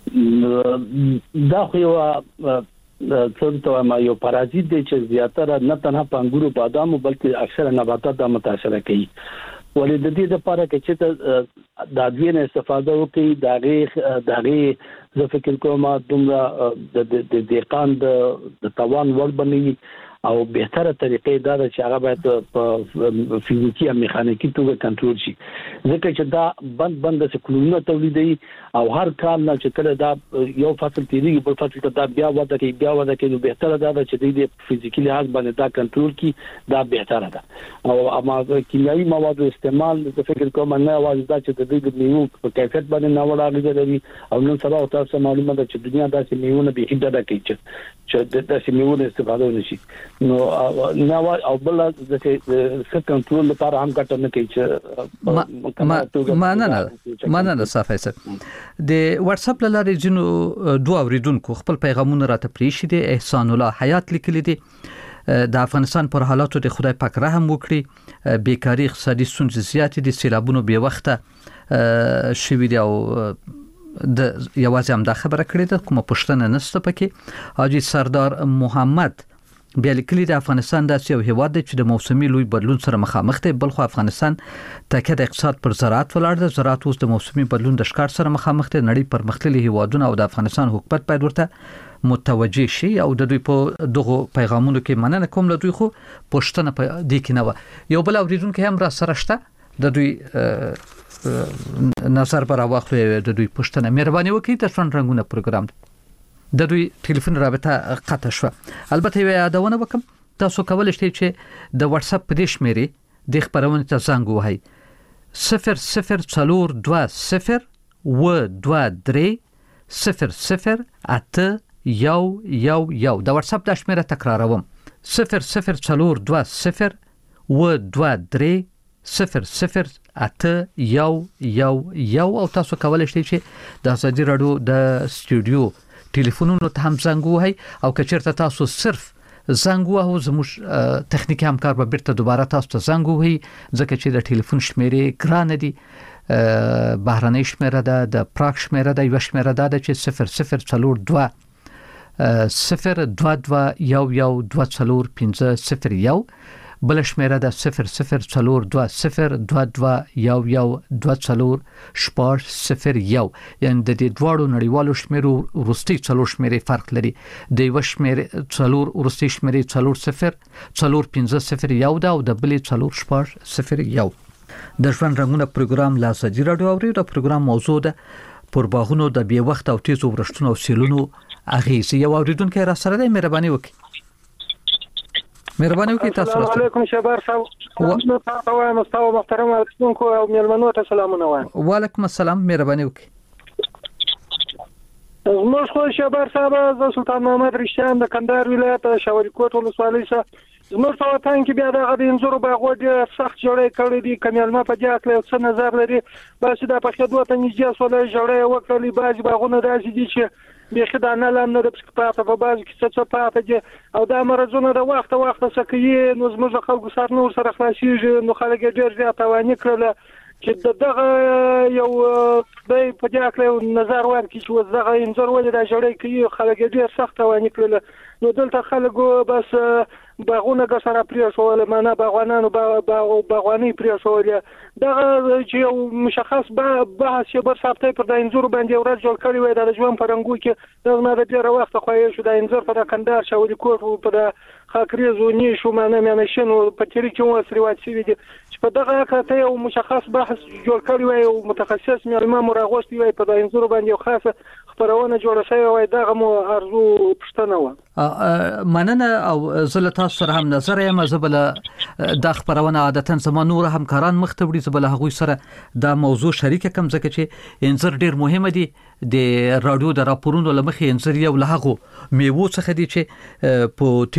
دا خو یو څنګه ما یو پارازیت دی چې زیاتره نه تنها په انګورو بادامو بلکې اکثره نباتات د متاثر کوي ولې د دې لپاره چې د ادویه استفاده وکړي دغه زه فکر کوم دومره د دقیقاً د توان ور بنوي او بهتره طریقې دا چې هغه باید په فزیکی او میخانیکی توګه کنټرول شي ځکه چې دا بند څه کلونه تولیدي او هر کال نه چې کله دا یو فصل تیریږي بل فصل ته دا بیا وده کوي نو بهتره دا چې د فزیکی لحاظ باندې دا کنټرول کی دا بهتره ده او اما کیمیاوي مواد استعمال د فکر کوم نه واځي دا چې د دې میوه په کیفیت باندې نه ولاړېږي او نن سبا تاسو معلومه ده چې دنیا داسې میوه به هیڅ ډډه کوي چې داسې میوه استفاده ونشي نو نو او بل د څه کنټرول لپاره هم ګټه نه کوي چې مننه صافي صاحب د واتس اپ لارې جنو دوه اوریدونکو خپل پیغامونه راته پریښي دي احسان الله حیات لیکلي دي د افغانستان پر حالاتو د خدای پاک رحم وکړي بیکاری اقتصادي ستونزې زیاتې دي سیلابونو به وخته شوي دي او د یوازې هم دا خبره کړې ده کومه پښتنه نسته پکې حاجی سردار محمد بیا لیکلي د افغانستان داسې یو هیواد دی چې د موسمي لوی بدلون سره مخامخ دی بلخو افغانستان تکه د اقتصاد پر زراعت ولاړ دی زراعت اوس د موسمي بدلون د ښکار سره مخامخ دی نړۍ پرمختللي هیوادونه او د افغانستان حکومت باید ورته متوجه شي او د دوی په دغه پیغامونو کې مننه کوم له دوی خو پښتنه په دې کې نه و یو بل اوریدونکو هم را سره شته د دوی نظر پر واخلو د دوی پښتنه مهرباني وکړئ د ژوند رنگونه پروګرام د دوی ټلیفون رابطه قطع شو البته یادونه وکم تاسو کولای شئ چې د واتس اپ په دې شمیرې د خبرونه ته زنګ ووهئ 002023008111 د واتس اپ د شمیره تکراروم 002023008111 او تاسو کولای شئ چې د ازادي رادیو د استودیو ټلیفونونو ته هم زنګ ووهئ او که چېرته تاسو صرف زنګ ووهو زموږ تخنیکی همکار به بیرته دوباره تاسو ته زنګ ووهي ځکه چې د ټلیفون شمیرې ګرانه دي بهرنۍ شمیره ده د پراګ شمیره ده یو شمیره ده چې 0022112501 بل شمیره ده 002222112401 یعنی د دې دواړو نړیوالو شمیرو وروستي څلور شمیرې فرق لري د یو شمیرې څلور وروستي شمیرې 004501 ده او د بلې 0001 د ژوند رنگونه پروګرام لا ازادي رادیو او د پروګرام موضوع ده پر باغونو د بې وخت او تیزو ورښتونو او سیلونو اغیز یو اوریدونکو را سره د مهرباني وکړي تاسو السلام علیکم شبار صاحب تاسو وایم تاسو محترم اوریدونکو او میلمنو ته سلامونه وایم وعلیکم السلام مهرباني وکړئ زموږ خو شبار صاحب د سلطان محمد رشتیان د کندهار ولایت شاولی کوټ ولسوالۍ څخه زموږ په وطن کې بیا د انځورو باغ ډېر سخت جوړې کړې دي کمیلما په دې اړه څه نظر لري بس دا په خدو ته نږدې سولې جوړې وکړلې بعض باغونه داسې دي چې بيخي دا نه لام نه د پسکپاته په باز کې څه پاته دي او دا مرزونه د وخت سکه نو زموږ خلکو سره نور سره خلاصيږي نو خلک ډېر زیات توانې کړل چې دغه یو د په دې اړه نظر ورکړي چې دغه انځور ولې دا جوړې کوي خلک ډېر سخت توانې کړل نو دلته خلکو بس باغونه سره پریښول معنا باغوانانو باغواني پریښول دغه چې مشخص بحث یې بر ثابته پر د انځور باندې ورځ جوړ کړی وای د ژوند پرنګو کې د ما د ډیره وخت خو یې شو د انځور په کندهار شاولي کوټ په خاکریزو نشو معنا شنو په تیری کې وسري واچي دي چې په دغه کته یو مشخص بحث جوړ کړی وای او متخصص معلومه مراغوستي وای په د انځور باندې خاصه خبرونه جوړه شوی وای دغه مو ارزو پښتنه و مننه او زله تاسو سره هم نظر یم زبله د خبرونه عادتاً زموږ نور همکاران مختبري زبله هغوی سره دا موضوع شریک کم ځکه چې انځر ډیر مهمه دي د رادیو د راپورونو لمخې انځر یو له هغه میوو څخه دي چې په تیرو څو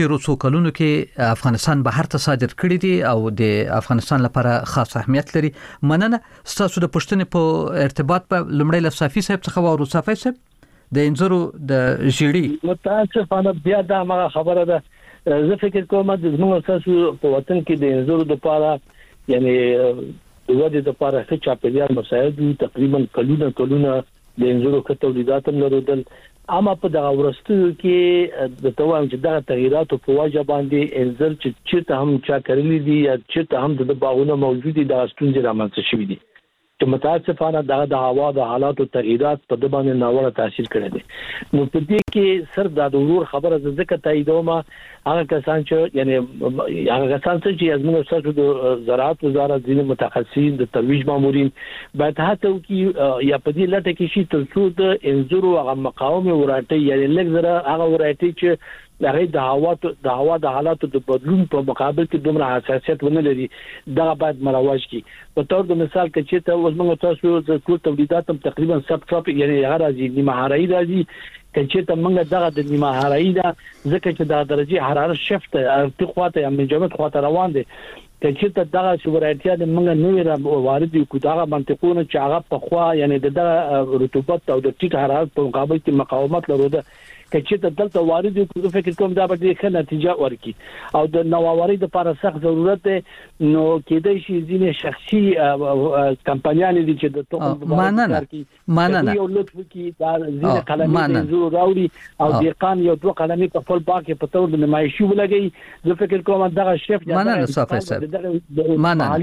کلونو کې افغانستان بهر ته صادر کړي دي او د افغانستان لپاره خاص اهمیت لري. مننه ستاسو د پښتنې په ارتباط په لمړی لصافي صاحب څخه او صافي صاحب د انځرو د جیړي متاسفانه بیا دا ما خبره ده. زه فکر کوم د زموږ تاسو په وطن کې د انځرو د لپاره یعنی د ودې د لپاره څه چاپیریال مساعد دي. تقریبا کلونه د انځرو کتولیدات هم لرودل. اما په دغه ورستو کې د توام چې دغه تغیرات په وجه باندې انځر چې هم چا کړلی دي یا چې هم د باغونو موجود دي د ستونزې رامنځته شوې دي چې متاسفانه د هوا د حالاتو تغیرات په د باندې ناوړه تاثیر کړی دی. نو په دې کې صرف د ضرور خبره ځکه تاییدوم هغه کسان چې یعنی هغه کسان چې ازمنه سره د زراعت وزارت ځینې متخصصین د ترویج مامورین باید هڅه وکړي یا په دې لټه کې شي تر څو د انځرو هغه مقاومه ورایټي یعنی لږ هغه ورایټي چې هغه د هوا د حالاتو د بدلون په مقابل کې دومره حساسیت ونه لري دا باید مروج کی. په تور د مثال کې چې ته وزمنه تاسو د ټول تولیدات تقریبا سب ټراپیک یعنی هغه راځي نیمه هرایی راځي چې ته موږ دغه د نیمه هرایی دا ځکه چې د درجه حرارت شفت ارتقاته یا منجمد خواته روان دي چې ته دغه شورایتیا د موږ نوې وارد کو دغه منطقونه چې هغه په خوا یعنی د رطوبت او د ټیټ حرارت په مقابل کې مقاومت لري چې ته دلته وارد کو فکر کوم دا به ښه نتیجه ورکړي او د نوآوري لپاره سخت ضرورت دی. نو کېدای شي ځینې شخصي کمپنیان دي چې د توګه مننه یو لطف کی دا ځینې کلمې زو راوړي او دقان یو دوه کلمې په خپل باغ په تور د نمایشي ولګي. زه فکر کوم دغه شیف مننه صافي صاحب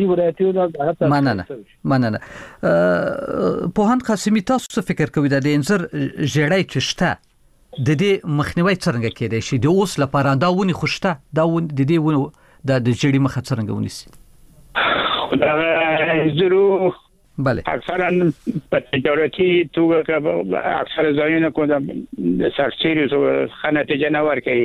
مننه په هان قاسمي تاسو فکر کوئ د انځر جړای چشته د دې مخنیوي څنګه کېدای شي د اوس لپاره دا ونی خوشته دا ون د دې ونو د جړی مخه څنګه ونیسي دا زرو بله اکثرا په تجارتي توګه اکثر ځایونه کوم د سرچینې سره خنته جنور کوي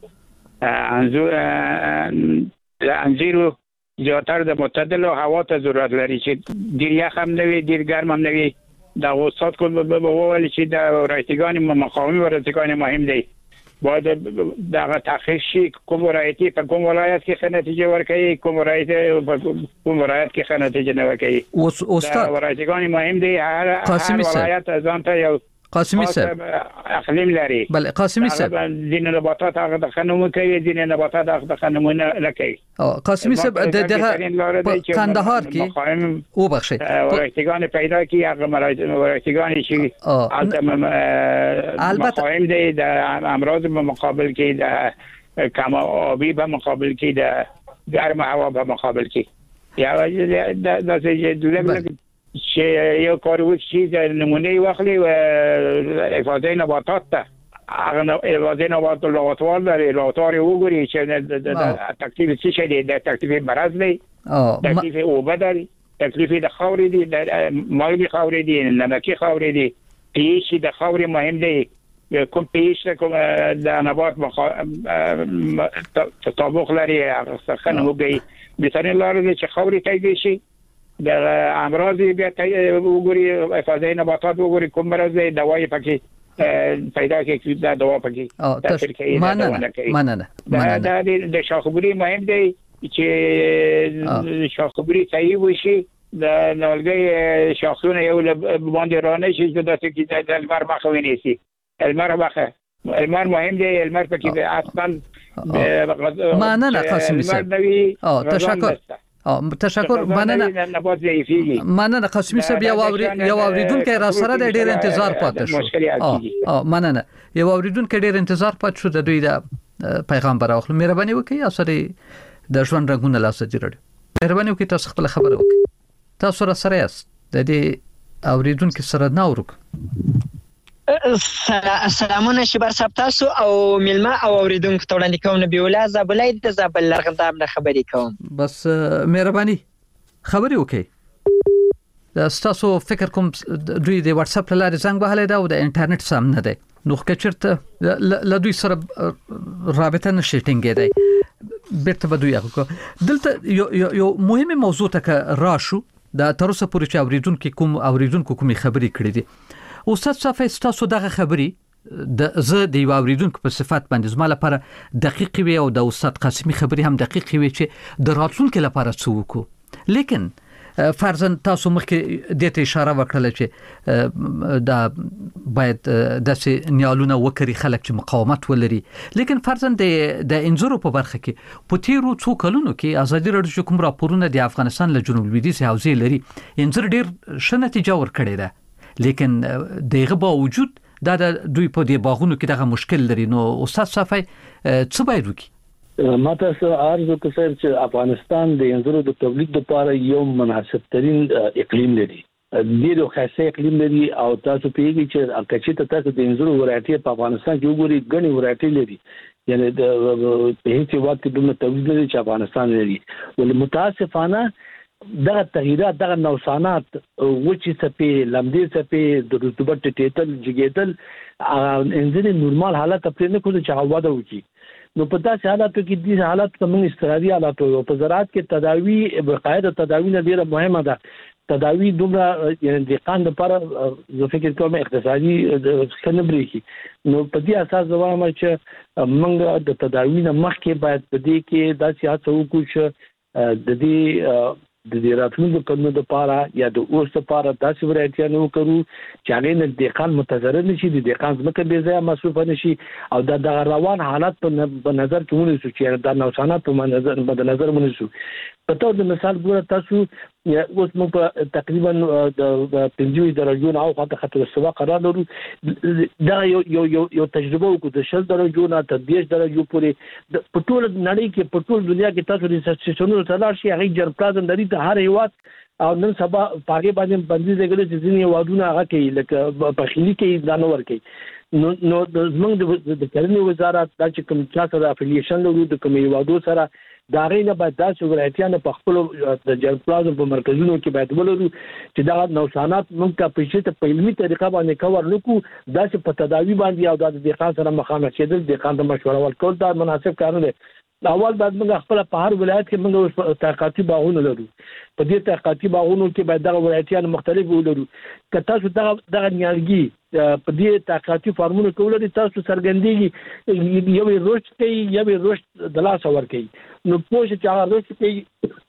انځرو زیاتره د معتدل هوا ته ضرورت لري چې ډیر یخ هم نه وي ډیر ګرم هم نه وي. دا استاد کوم به وویل چې د رایتګان مقاومي ورتګان مهم دي باید دغه تخصیص شي کوم رایتي په کوم ولایت کې څه نتیجه ورکړي کوم رایتي په کوم ولایت کې څه نتیجه نه ورکړي. استاد رایتګان مهم دي هر ولایت ځان ته یو قاسمي صاحب اقلیم لري. بله قاسمي صاحب دین نباتات هغه د خنمو کوي دین نباتات هغه د خنمو نه کوي. قاسمي صاحب دغه کندهار کې او بخشي ورایتګان پیدا کی هغه ورایتګان چې البته مهم دي د امراض په مقابل کې د کم آبی په مقابل کې د ګرم هوا په مقابل کې یا د دغه چې یو کار وکړي د نمونه واخلي او افاده نباتات ته هغه افاده نباتات لغتوار لري لغتوار وګوري چې د تکلیف څه شي د تکلیف مرض دی تکلیف اوبه دی تکلیف د خاورې دی د مایي خاورې دی نمکی خاورې دی پیش د خاورې مهم دی کوم پیش کوم د نبات تطابق لري هغه څنګه وګي مثلا لاره چې خاورې تایید شي د امراض بیا وګوري افاده نباتات وګوري کوم مرض دی دوايي پکې پیدا کې دا دوا پکې تاثیر کوي مننه دا د شاخبري مهم دی چې شاخبري صحیح وشي د نولګي شاخونه یو باندې رانه شي چې د سکه د المر مخه ونیسي المر مهم دی المر پکې اصلا مننه قاسم صاحب تشکر تشکر مننه قاسمي صاحب یو اوریدونکو را سره د ډیر انتظار پاتې شو. مننه یو اوریدونکو ډیر انتظار پاتې شو د دوی د پیغام براخلو مهرباني وکړئ اسره د ژوند رنگونه لاسه جوړ مهرباني وکړئ تاسو خپل خبره وکړئ تاسو را سره یاست د دې اوریدونکو سره ناورک. السلامونه شبر صاحب تاسو او ملما او اوریدونکو ته وړاندې کوم نبی الله زابلای د زابل لرغندام نه خبرې کوم. بس مهرباني خبرې وکړئ. د تاسو فکر کوم دوی د واتس اپ لارې زنګ وهلې دا او د انټرنیټ سم نه دی نو کچرته ل دوی سره رابطه نشي ټینګېدای بیرته به دوی هغه دلته یو مهمه موضوع ته راشو د تر اوسه پورې چې اوریدونکو کومې خبرې کړې دي. استاد صافي تاسو دغه خبري د زه د یو اوریدونکو په صفت باندې زما لپاره دقیق وي او د استاد قاسمي خبري هم دقیق وي چې د راتلونکو لپاره څه وکړو. لیکن فرضاً تاسو مخکې د ته اشاره وکړه چې دا باید د نیالونه وکړي خلک چې مقاومت ولري. لیکن فرضاً د انځورو په برخه کې په تیرو څو کلونو کې ازادي راډیو کوم راپورونه د افغانستان له جنوب لویدیځ حوزې لري انځور ډیر ښه نتیجه ورکړې ده. لیکن دغه باوجود دا د دوی په دې باغونو کې دغه مشکل لري. نو استاد صافی څه باید وکړي؟ ما تاسو ارزو کوم چې افغانستان د انځورو د تولید لپاره یو مناسب ترين اقلیم لري. ډیرو خاصه اقلیم لري او تاسو پیږي چې کچې تاسو د انځورو ورایټي په افغانستان کې وګورئ غني ورایټي لري. یعنی د په هیڅ وخت کې دومره تولید لري چې افغانستان لري. ول متاسفانه دغه تغیرات دغه نوسانات وچې څپې لمدې څپې د رطوبت ټیټېدل جګېدل انځوري نورمال حالت پرې نه کوي چې هوا ده وکړي. نو په داسې حالاتو کې د حالات کوم استرادي حالات او په زراعت کې تداوی بقاعده تداوی نه ډیره مهمه ده. تداوی دومره یعنی د قان لپاره زه فکر کوم اقتصادي خنبري کی. نو په دې اساس وایم چې موږ د تداوی نه مخکې باید په دې کې داسې هڅه وکړو چې د دې د راتلونکو کلونو لپاره یا د اوس لپاره داسې ورایټیانه وکړو چې هغه نه د قان متضرر نشي د قان ځمکه به ځای مصرف نشي او د روان حالت په نظر کې ونیسو چې د نوسانات په نظر ونیسو. په توګه د مثال ګوره تاسو اوس موږ په تقریبا د 50 درجو او خاطر خطر سوا قرار لرو. دا یو تجربه وکړو د 60 درجو نه تر 10 درجو پورې په ټول نړۍ کې په ټول دنیا کې تاسو د سټیشنونو تلل شي هغه جرپلازم لري د هر هیواد او نن سبا پاګې باندې بندي زګل چې ځینې وادونه هغه کوي لکه په خلی کې دانور کوي. نو زمونږ د کرنې وزارت د چې کوم چا سره افیلیشن لري د کوم هیوادو سره دا غینه باید داسې ورایټیانه په خپل د جرپلازم په مرکزونو کې باید ولرو چې دا نوسانات موږ ته په شته په علمي طریقه باندې کور نکو داسې په تداوی باندې او د دقیق سره مخامخ کېدل د قانون مشوره ورکول دا مناسب کار نه دی. اول باید موږ خپل په هر ولایت کې موږ تحقیقاتي باغونه لرو. په دې تحقیقاتي باغونو کې باید د ورایټیانو مختلف ولرو. که تاسو دغه نیالګي په دې تحقیقاتي فارمونو کې ولري تاسو سرګندېږي یو رشد کوي یو رشد د لاس ور کوي. نو پوه چې هغه رشد کوي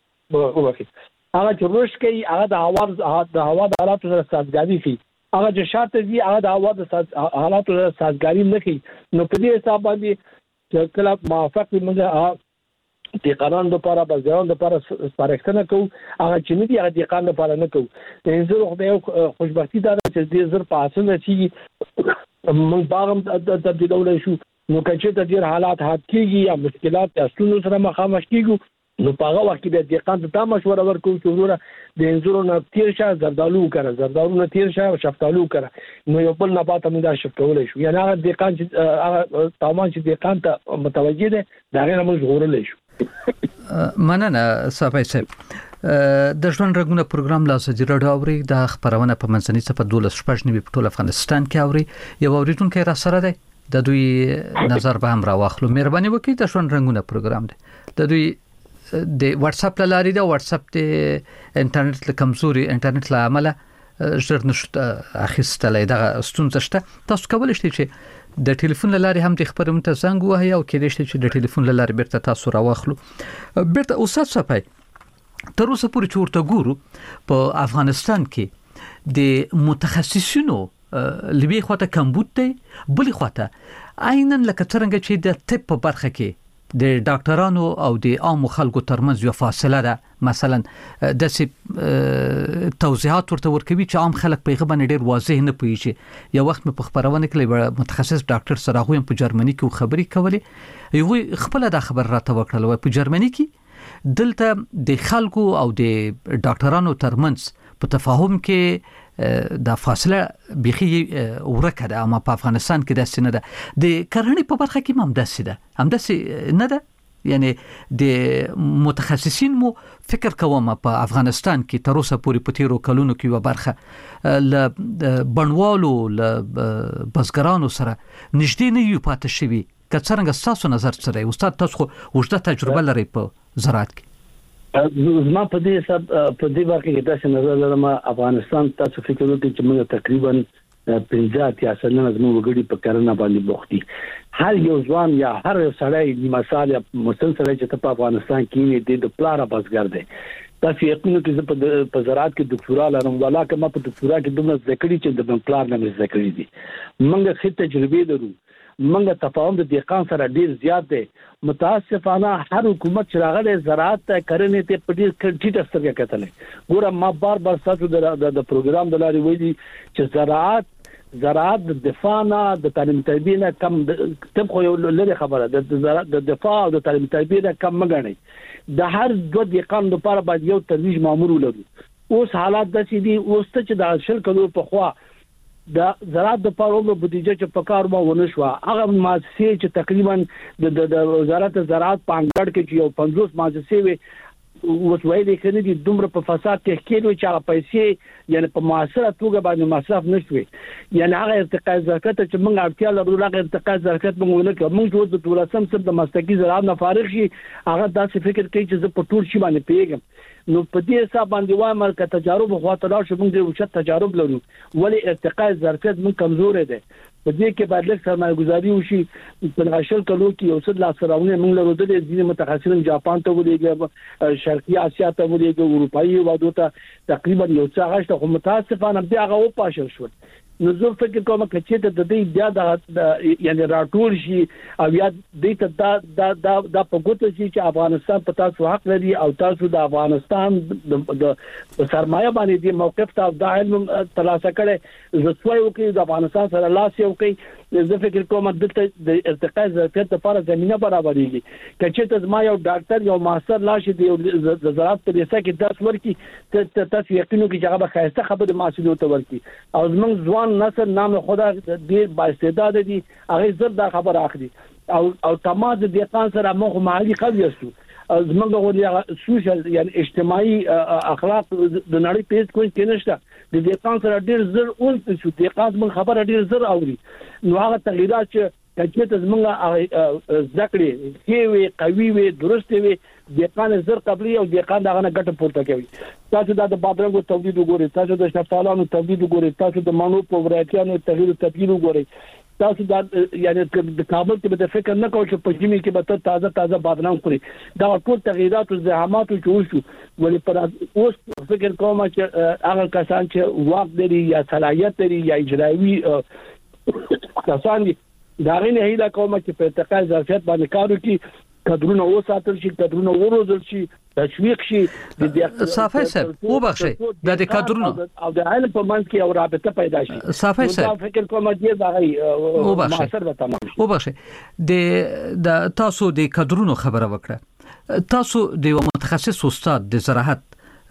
هغه چې رشد کوي هغه د هوا د حالاتو سره سازګاري کوي. هغه چې شاته دي هغه د هوا د حالاتو سره سازګاري نه کوي. نو په دې حساب باندې کله موافق موږ د قانون لپاره بازارون لپاره سپارښتنه کوو هغه چې نه دي هغه د قانون لپاره نه کوو. زه خو یو خوشبختی دا چې د زر په اساس چې موږ باغم تبدیلولای شو. نو کچې ته ډیر حالات حد کیږي یا مشکلات یا ستونزو سره مخامخ کیږو نو په هغه وخت کې د قانون ته مشوره ورکوو چې وروره د انځورو نه تیر شه زردالو وکړه زردالو نه تیر شه شفتالو وکړه. نو یو بل نبات هم دا شفت کولای شو. یعنی هغه د قانون چې هغه تمام چې د قانون ته متوجه ده دا غیر موږ غوړلای شو. مننه صافی صاحب. د ژوند رګونه پروګرام لا ازادي راډیو اوري د خبرونه په منځنۍ صفه 12 په ټول افغانستان کې اوري. یو اوریدونکو را سره دی د دوی نظر به هم راوخلو. مهرباني وکړئ د ژوند رګونه پروګرام دی د دوی د واتس اپ لاري دا واتس اپ د انټرنیټ له کمزوري انټرنیټ له عمله ژر نشته اخیستلای دا ستونزه شته. تاسو کولای شئ چې د ټلیفون لاري هم د خبرونه ته زنګ وهي او کېدای شي چې د ټلیفون لاري بیرته تاسو راوخلو. بیرته استاد صافی تر اوسه پورې چې ورته ګورو په افغانستان کې د متخصصینو لوی خواته کمبود دی بلې خواته عیناً لکه څنګه چې د طب په برخه کې د ډاکټرانو او د عام خلکو ترمنځ یو فاصله ده. مثلا د توضیحات ورته ورکوي چې عام خلک په غو باندې ډیر واضح نه پوهیږي. یو وخت په خبرونه کې متخصص ډاکټر سره غویم په جرمني کې خبري کولې یو خپل د خبر راته وکړل په جرمني کې دلته د خلکو او د ډاکټرانو ترمنځ په تفاهم کې د فاصله بيخي ورکه ده. اما په افغانستان کې داسې نه ده. د کرهڼې په برخه کې هم داسې نه ده. یعنی د متخصصین مو فکر کوم په افغانستان کې تر اوسه پورې په تیرو کلونو کې و برخه ل بڼوالو ل بزګرانو سره نږدې نه یو پاتې شوی. که څنګه تاسو نظر سره استاد تاسو وجده تجربه لري په زراعت کې؟ زما په دې حساب په دې برخه کې تاسو نظر لرم افغانستان تاسو فکر وکړئ چې موږ تقریبا 15 یا سنه زموږ وګړي په کرنه باندې بوختي. هر یو ځوان یا هر سړی د مثال مثلا سړی چې په افغانستان کې د پلار بازګر دی. تاسو یقیني چې په زراعت کې ډاکټورا لرم ولا کما په ډاکټورا کې دومره ذکرې چې د پلار نه ذکرې دي. موږ خې تجربه لرو، موږ تفاهم د دقیقان سره ډیر زیات دی. متاسفانه هر حکومت چې راغلی زراعت ته کرنې ته په ډیر ټیټه سترګه کتلې. ګوره ما بار تاسو د پروګرام د لارې ویلي چې زراعت د دفاع نه د تعلیم تربیه نه کم تم خو یو لري خبره د دفاع او د تعلیم تربیه نه کم مګنئ. د هر 2 دقیقان لپاره باید یو ترویج مامور ولرو. اوس حالات داسې دي اوس ته چې د شل کلو په خوا د زراعت د پاره بودیجه چې په کار مو ونه شو هغه مؤسسې چې تقریبا د وزارت زراعت په انګړ کې یو 50 مؤسسې وي اوس وایي کنه دي دومره په فساد کې کېدو چې هغه پیسې یعنی په معاصره توګه باندې مصرف نشوي. یعنی هغه ارتقاء زکات چې موږ اړتیا لرو هغه ارتقاء زکات موږ نه کوو. موږ د دولسم سم د مستقی زراعت نه فارغ شي هغه داسې فکر کوي چې زه په ټول شي باندې پیګم. نو په دې حساب باندې وایم چې تجارب خواته لا شو موږ د وشت تجارب لرو ولی ارتقاء زکات موږ کمزور دي. په دې کې باید لږ سرمایه گذاري وشي. په غشل کلو کې یو څه لاسراونه موږ لرو د دې متخصصین جاپان ته ولېږي، شرقي اسیا ته ولېږي، اروپایي هیوادو ته تقریبا یو څه غشته خو متاسفانه بیا هغه و پاشل شو. نو زه فکر کوم چې د دې بیا د یعنی راټول شي او یا د دا په ګوته شي چې افغانستان په تاسو حق لري او تاسو د افغانستان د سرمایه باندې د موقف ته د علم ترلاسه کړي زه څوی وکي د افغانستان سره لاس یو کوي. زه فکر کوم د ارتقاء ظرفیت لپاره زمينه برابرېږي. کچې ته ما یو ډاکټر یو ماستر لاشي د زراعت په لیسه کې درس ورکي تاسو یقینو کې هغه به خاصه خبره محصول ته ورکي او زمونږ ځوان نسل نام خدا ډیر با استعداد دي هغه زر دا خبر اخلي او تمام د دقیقان سره موږ مالی قوي یو زمونږ غوډي سوشل یعنی اجتماعي اخلاق د نړۍ پیژ کوی کې نشته. د دقیقان سره ډیر زر اون شو دقیقات من خبره ډیر زر اوري. نو هغه تغیرات چې زمونږ ذکر کې وي قوي وي درست وي دقیقان زر قبلي او دقیقان دغه نه ګټه پورته کوي. تاسو د بادرنګو تولید وګورئ، تاسو د شفتالو تولید وګورئ، تاسو د مانو په ورایتیانو تغییر تبدیل وګورئ، تاسو دا یعنی د کابل کې به فکر نه کوئ چې په جمی کې به تازه بادرنګ خوري. دا ټول تغیرات او زحمات چې وشو ولې پر اوس فکر کوم چې هغه کسان چې واک لري یا صلاحیت لري یا اجرایي کسان دي دا غوښنه هیله کوم چې په ارتقاء ظرفیت باندې کار وکړي، کډرونه وساتل شي، کډرونه وروزل شي، تشویق شي. د صافي صاحب وبخښي د کډرونه او د علم په منځ کې او رابطه پیدا شي. صافي صاحب فکر کوم چې دا غي معاصر به تمام شي. وبخښي د تاسو د کډرونو خبره وکړه. تاسو د یو متخصص استاد د زراعت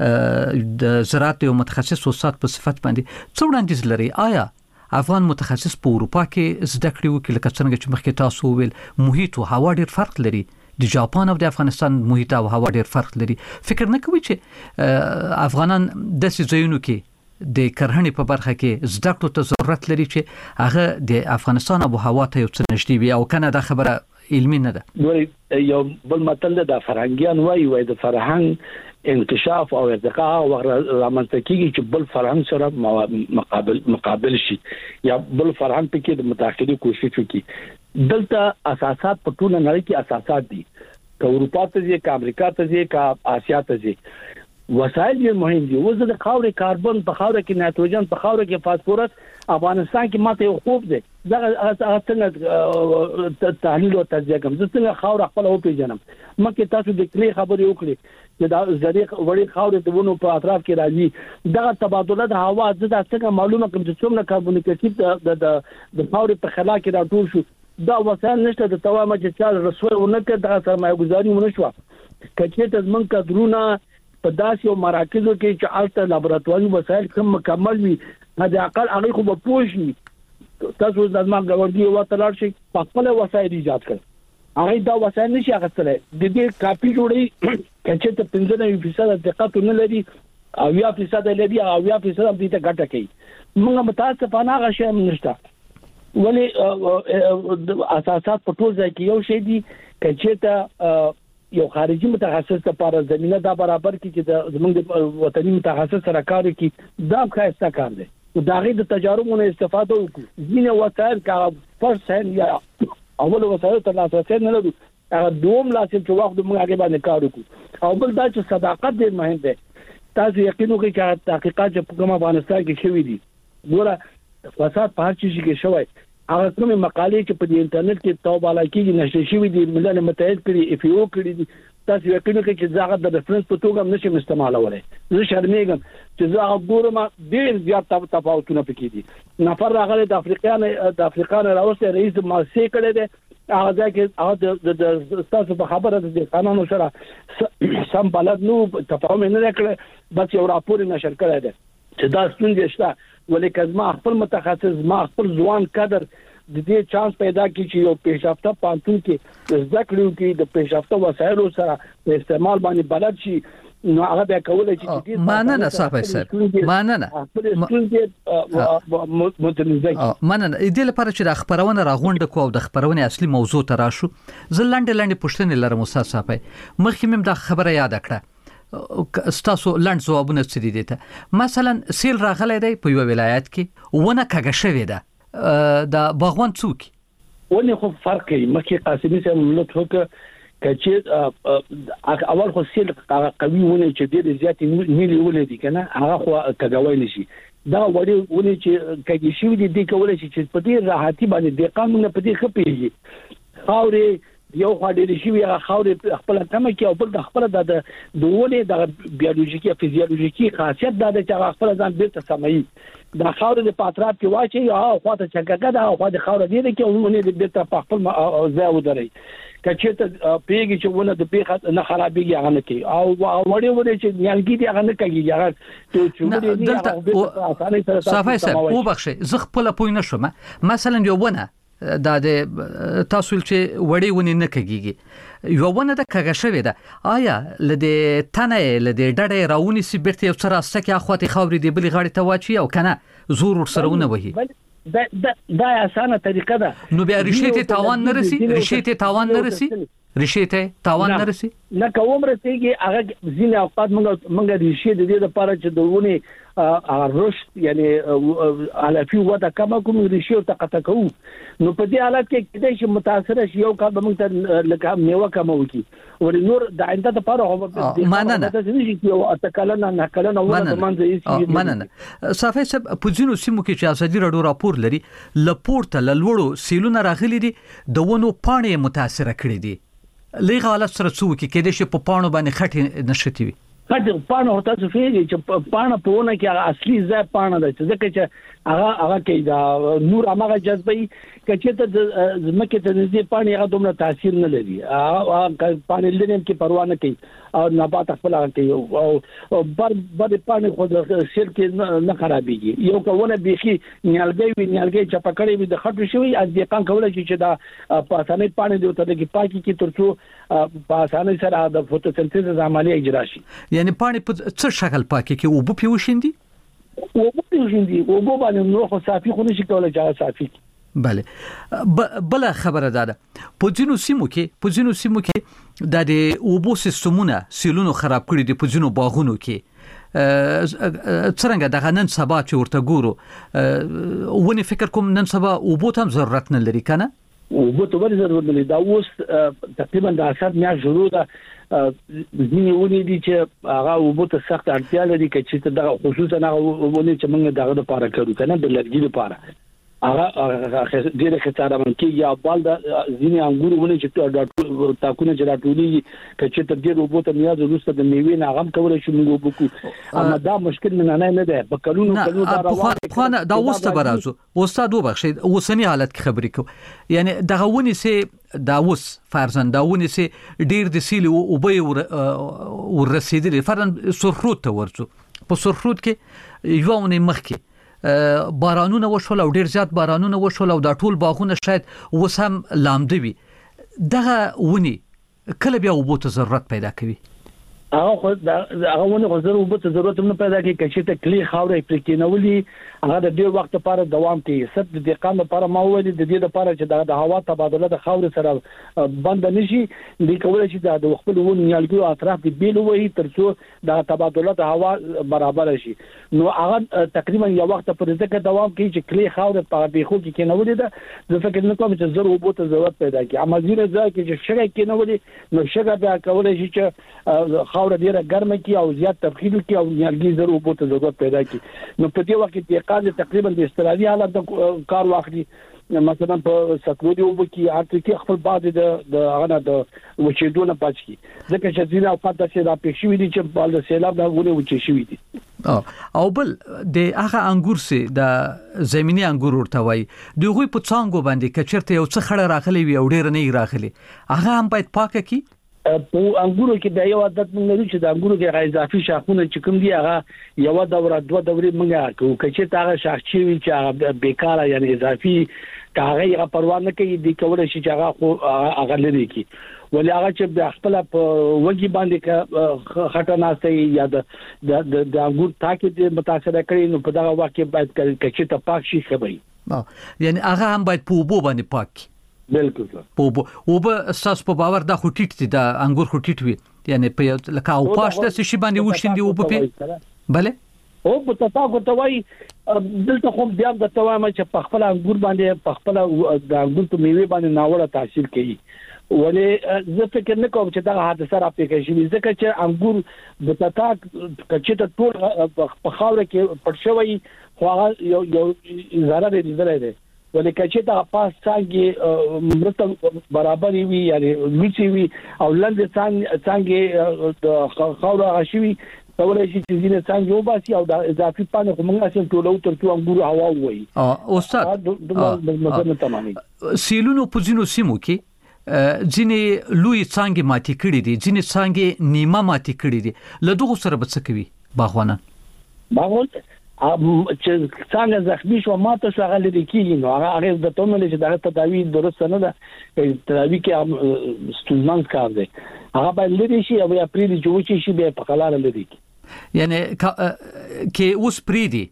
یو متخصص استاد په صفت باندې څو وړاندیز لري؟ آیا افغان متخصص په اروپا کې زده کړې وکړي لکه څنګه چې مخکې تاسو ویل محیط او هوا ډېر فرق لري، د جاپان او د افغانستان محیط او هوا ډېر فرق لري؟ فکر نه کوي چې افغانان د سيزونو کې د کرهڼې په برخه کې زده کړو ته ضرورت لري چې هغه د افغانستان او هوا ته یو څه نشي وي او کنه دا خبره علمي نه ده؟ یو بل متل د فرهنګيان وایي د فرهنګ انکشاف او ارتقاء او رامنځته کیږي چې بل فرهنګ سره مقابل شي یا بل فرهنګ په کې د متأخري کوشش وکړي. دلته اساسات په ټول نړۍ کې اساسات دي، که اروپا ته ځي، که امریکا ته ځي، که آسیا ته ځي. وسایل یې مهم دي. اوس د خاورې کاربن په خاورې کې نایتروجن په خاورې کې فاسفورس افغانستان کې ماته یو خوب دی دا څنګه تحلیل او تجزیه کوم. زه څنګه خاور خپل او پیژنم. مکه تاسو د کلی خبرې وکړي چې دا زری وړي خاورې د ونو په اطراف کې راځي، دا تبادله د هوا د څنګه معلومه کوم چې څومره کاربن ډای اکساید د خاورې په خلا کې راټول شو. دا وسایل نشته د توامه چې چا رسوي ونکړه د سرمایه گذاري ونه شو. کچې ته زمونږ کډرونه په داسې یو مراکزو کې چې الته لابراتواري وسایل کم مکمل وي د اقل هغه خو به پوښي. تاسو د ما غوړدي وته لاړ شي په خپل وسایل ایجاد کړئ. هغه دا وسایل نشي اخیستلای. د دې کاپی جوړي کچې ته 15% دقت نه لري او 10% لري او 10% هم دې ته ګټه کوي. موږ متاسفانه هغه شی نشته. ولی اساسات په ټول ځای کې یو شی دي کچې ته یو خارجي متخصص لپاره زمينه دا برابر کی چې زمونږ د وطني متخصص سره کار کوي. دا خاصه کار دی. دا غي د تجاربونو استفاده وکړو ځینې وسایل کا فرض یا اول وسایل تر لاسه نه لرو هغه دوم لاسه چې وخت موږ هغه باندې کار وکړو او بل دا چې صداقت ډېر مهم دی تاسو یقین وکړئ چې تحقیقات چې په کومه افغانستان کې شوي دي ګوره فساد په هر چیز کې شوی هغه کومه مقالې چې په انټرنیټ کې توباله کې نشي شوی دي ملل متحد کړي اف یو کړي دي تاسو یقین وکړئ چې زاغه د ریفرنس په توګه نشم استعمالولای زه شرمېږم چې زاغه ګورم ډېر زیات تفاوتونه پکې دي نفر راغلی د افریقا راوسته رئیس مؤسسه کړي دي هغه ځکه هغه د تاسو په خبره د قانونو سره سم بلد نو تفاهم نه کړ بس یو راپور نشر کړی دی چې دا ستونزې شته ولې کزما خپل متخصص ما خپل ځوان کادر د دې چانس پیدا کی چې یو پیشرفته پانتون کې ذکر کې د پیشرفته وسایلو سره په استعمال باندې بلد شي نو هغه به کولای چې مننه صاحب سر مننه مننه دې لپاره چې د خبرونه راغونډه کو او د خبرونه اصلي موضوع ته راشو زه لاندې پوښتنې لرم استاد صاحب مخکې مم د خبره یاد کړه ستاسو لاند ځوابونه څه دي ته مثلا سیل راغلی دی په یو ولایت کې ونه کګه شوې ده د باغوان څوک ونه خو فرق کوي مکه قاسمي سره ملت هوکه کچې اول خو سیل قوي ونه چې ډېر زیات نیلی ولې دي کنه هغه خو کګوي نشي دا وړي ونه چې کګي شي دي کولای شي چې په دې راحتي باندې د قانون په دې خپېږي خاورې یو خاډې شي هغه خاورې خپل تمه کې او بل د خپل د ونه د بیولوژیکي او فزیولوژیکي خاصیت د هغه خپل ځان بیرته سمي د خاورې په اطراف کې واچي او خواته چګګه دا خو د خاورې دی کې ونه د بیرته په خپل ځای ودري کچې ته پیګي چې ونه د پیخه نه خرابېږي هغه نه کوي او وړي ونه چې نیالګي دی هغه نه کوي هغه ته صافي سره او بخښه زه خپل پوی نشم مثلا یو ونه دا د تاسو چې وړي ونی نه کېږي یو ونه د کګه شوې ده آیا لدې تنه لدې ډډه راونی سي بیرته یو سره سکه اخواتي خاورې دی بلی غاړي ته واچي او کنه زور ورسرهونه وهي دا اسانه طریقه ده نو بیا ریشته تاوان نه رسی ریشته تاوان نه رسی نه کوم رسیږي هغه ځینې اوقات موږ ریشته د دې لپاره چې دونه رشد یعنی علفي وده کما کوم ریشته تقطع کوو نو په دې حالت کې کله چې متاثر شي یو کار به موږ ته لکه میوه کمو کی ور نور د آینده لپاره هو مننه یو اتکلنه نه کلنه ونه منځ مننه صافي سب پوزینو سیمو کې چې ازادي راډیو راپور لري لپورته لوړو سیلونه راغلي دي د ونو پاڼې متاثر کړي دي لږه حالت سره څو کې کېدې شي په پاڼو باندې خټې نشتی وي خټې پاڼه هوته څه فيږي چې پاڼه په ونه کې اصلي ځای پاڼه ده چې ځکه چې هغه کې دا نور هغه جذبي کچې ته زمکه ته نږدې پاڼه هغه دومره تاثیر نه لري هغه پاڼه لري کې پروا نه کوي او نبات خپل کوي او بر پاڼه خو د سیر کې نه خرابېږي یو کوونه بيخي نیالګي چې پکړې وي د خټو شوی از دې کان کوله چې دا په اسانه پاڼه دی ته کې پاکي کې ترڅو په اسانه سره د فوټوسنتز عملیه اجرا شي یعنی پاڼه په څه شکل پاکي کې او بو پیوشندي او بو باندې نو خو صافي خو نشي کولای چې صافي بله بل خبره ده په ځینو سیمو کې د اوبو سیستمونه سیلونو خراب کړي دي په ځینو باغونو کې څنګه د نن سبا چې ورته ګورو ونی فکر کوم نن سبا اوبو ته ضرورت نه لري کنه اوبو ته ولې ضرورت نه لري دا اوس تقریبا د اساس میا شروع ده ځینې ونی دي چې هغه اوبو ته سخت اړتیا لري چې د خصوصا هغه ونی چې موږ دغه لپاره کړو کنه د لرګي لپاره هغه ډیره خطر من کې یا بال د ځینې انګور ونی چې تاکونه چې راټولي چې تر دې وبو ته نیاز ورسته د میوې نه غم کولای شي موږ وکړو اما دا مشکل نه ده په کلونو دا روانه دا وسته برازو استاد وبخښي اوسنی حالت کې خبرې کو یعنی دغه ونی سه دا اوس فرضاً دا ونی سه ډیر د سیل او به ورسېدل فرضاً سرخرود ته ورڅو په سرخرود کې یو ونی مخ کې بارانونه وشول او ډیر زیات بارانونه وشول او دا ټول باغونه شاید وسم لامدوي دغه ونی کله بیا وبو ته ضرورت پیدا کوي هغه ونه غوړو وبته ضرورت نه پیدا کوي چې ته کلی خاورې پرې کېنولي هغه د ډیر وخت لپاره دوام کوي ست د دقیقان لپاره ما ویل د دې لپاره چې د هوا تبادله د خاورې سره بند نشي د کولای شي د خپل ون نیالګي اطراف د بیل وهي ترڅو د تبادله د هوا برابر شي نو هغه تقریبا یو وخت پر ځکه دوام کوي چې کلی خاورې په بیخو کې کېنولي ده زه فکر نه کوم چې ضرورت وبته ضرورت پیدا کوي اما ځینې ځای کې چې شګه کېنولي نو شګه بیا کولای شي چې خاور ډیره ګرمه کی او زیات تبخیر کی او نیالګي زر او بوته ضرورت پیدا کی نو په دې وخت کې قاضي تقریبا د استرالیا حالت کار واخلي مثلا په سکرودي او کی اته کې خپل بعض د هغه د وچېدونه پاتې کی ځکه چې ځینې اوقات چې دا پېښ شوی دي چې بل د سیلاب نه غوړي وچې شوی دي او بل د هغه انګور سي د زميني انګور ورته وای دغه په څنګه باندې کچرته یو څه خړه راغلي وي او ډیر نه راغلي هغه هم باید پاکه کی په انګورو کې د یو عادت موږ لرو چې د انګورو کې اضافي شاخونه چې کوم دي هغه یو دوره دوه دورې موږ کوو چې هغه شاخچې وي چې هغه بیکاره یعنی اضافي کاغه یې پروا نه کوي د کول شي چې هغه لري کی ولې هغه چې د خپل په وګي باندې خټه ناشته یا د انګور تاکي متاثر کړي نو په دغه وخت کې باید چې ته پاک شي خبري یعنی هغه هم باید په وبو باندې پاک بالکل او به اساس په باور د خټیټ دي د انګور خټیټ وي یعنی په لکه او پاشته شي باندې وښیندي او په bale او په تاسو ته وای دلته خو بیا د توامه چې په خپل انګور باندې په خپل د انګور په میوه باندې ناوړه تاثیر کوي ولې زه فکر نه کوم چې دا حادثه را پیښ شي ځکه چې انګور د تاک کچته ټول په خاور کې پټ شوی خو هغه یو زړه دې درې ولې چې دا پاس څنګه مرته برابر وي یعنی لوڅي وي او لاندې څنګه د خاور غشوي کولای شي چې ځینې څنګه وباسي او د اضافي پانه کومه اصل ټولو ترڅو انګور هوا وي استاد د تمامي سیلونو په ځینو سیمو کې ځینې لوی څنګه ماتي کړي دي ځینې څنګه نیمه ماتي کړي دي له دغه سره به څه کوي باغوان چې څنګه زخمی شو ماته شو هغه لري کیږي نو هغه د تومل چې دا تداوی درست نه ده تداوی کې ستونزمن کار دی هغه باید لري شي او یا پری دی جوړ شي به په قلاره لري یعنی کې اوس پری دی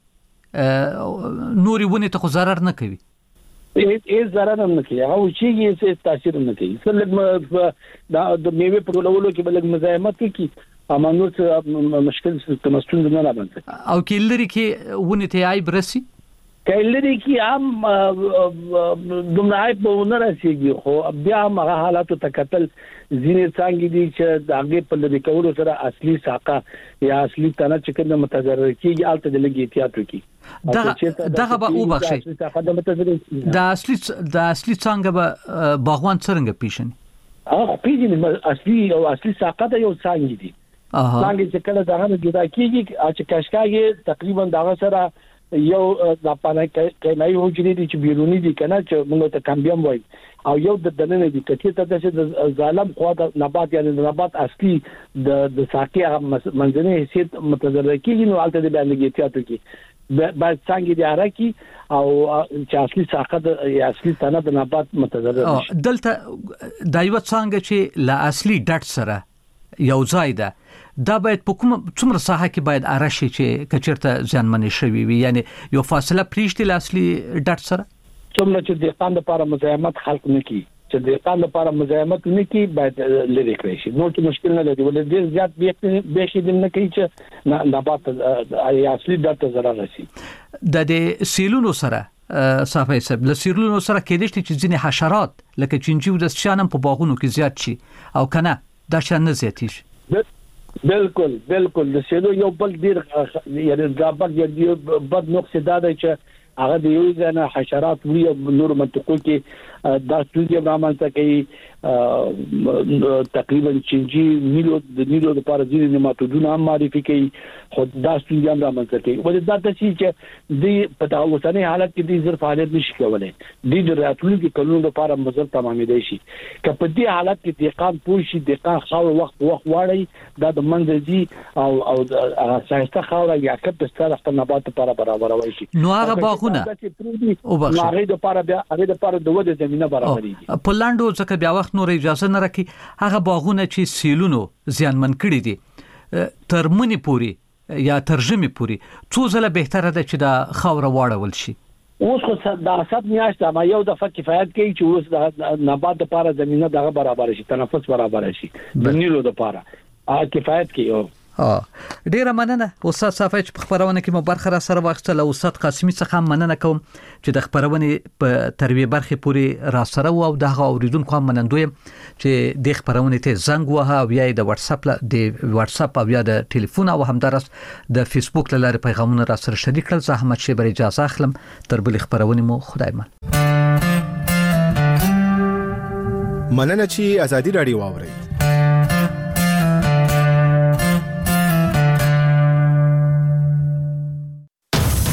نوري ونه ته ضرر نه کوي هیڅ ضرر نه کوي هغه چې هیڅ تاثیر نه کوي څلګ د میوه په ټولولو کې بلګ مزاحمت کوي اما نو څه مشکل څه مستون نه راځي او کلری کې ونه ته آی برسي کلری کې هم دومره آی په ونه راسيږي خو بیا هغه حالات ته قتل ځینې څنګه دي چې د هغه په لری کولو سره اصلي ساقه یا اصلي تنه چې کوم متضرر کیږي الته د لګي احتیاط وکړي دغه به او بخشي د اصلي څنګه به باغوان څنګه پیژني هغه پیژني اصلي ساقه د یو څنګه دي څنګه چې کله دغه جدا کیږي چې کشکاږي تقریبا دغه سره یو د پانه کې نه یو جری دي چې بیرونی دي کنه چې موږ ته کمبیم وای او یو د دننه دي چې ته د ظالم خو د نبات یعنی د نبات اصلي د ساقي منځنی حیثیت متضرر کیږي نو البته د بیانګي احتیاط کوي بعد څنګه دی راکی او چې اصلي ساقه د اصلي تنه د نبات متضرر شي دلته د یو څنګه چې لا اصلي ډټ سره یو ځای ده دا باید په کوم څومره ساحه کې باید ارشي چې کچرته ځانمنې شوی وي یعنی یو فاصله پریشتي لاصلي ډټ سره څومره چې د قاند لپاره مزاحمت خلق نه کی چې د قاند لپاره مزاحمت نه کی باید لری کړی شي نو چې مشکل نه لري ولې ډیر زیات به شي نه کوي چې نبات اصلي ډټ ضرر رسي د سیلونو سره صافي سب له سیلونو سره کې دي چې ځینې حشرات لکه چنجي د شانم په باغونو کې زیات شي او کنه دا شان نه زیاتیش بالکل د سیلو یو بل ډیر یعنی ځابط یو بد نقص دا دی چې هغه د یو ځنه حشرات وی نور منطقو کې دا ستونزې رامنځته کوي تقریبا چنجي نیلو د پاره ځینې نیماتودونه هم معرفي کوي خو دا ستونزې هم رامنځته کوي ولې دا د چې د په اوسنۍ حالت کې د زر فعالیت نشي کولای د راتلونکي کلونو لپاره مزل تمامېدای شي که په دې حالت کې دقیقاً پوه شي دقیقاً خاور وخت واړی دا د منځي او سايسته خاور یا کپ ستاره خپل نبات لپاره برابروي شي نو هغه باغونه او هغه د لپاره د وده زمينه برابرېږي په لاندو ځکه بیا وخت نور اجازه نه راکې هغه باغونه چې سیلونو زیانمن کړي دي ترمنې پوری یا ترجمه پوری څو ځله بهتره ده چې دا خاور واړول شي؟ اوس خو د اسد میاشت ما یو دفعه کفایت کوي چې اوس د نبات لپاره زمينه دغه برابر شي، تنفس برابر شي، د نیلو لپاره کفایت کوي. ډیره مننه استاد صافی چې په خبرونه کې مو برخه را سره واخیستل. استاد قاسمی څخه مننه کوم چې د خبرونه په ترویج برخه پوری را سره او د اوریدونکو هم منندوی چې د خبرونه ته زنګ وها او یا د واتس اپ او یا د ټلیفون او همدارس د فیسبوک لاره پیغامونه را سره شریک کړل. زه احمد شیبر اجازه اخلم تر بل خبرونه مو خدای مان. مننه چې ازادي رادیو واوري.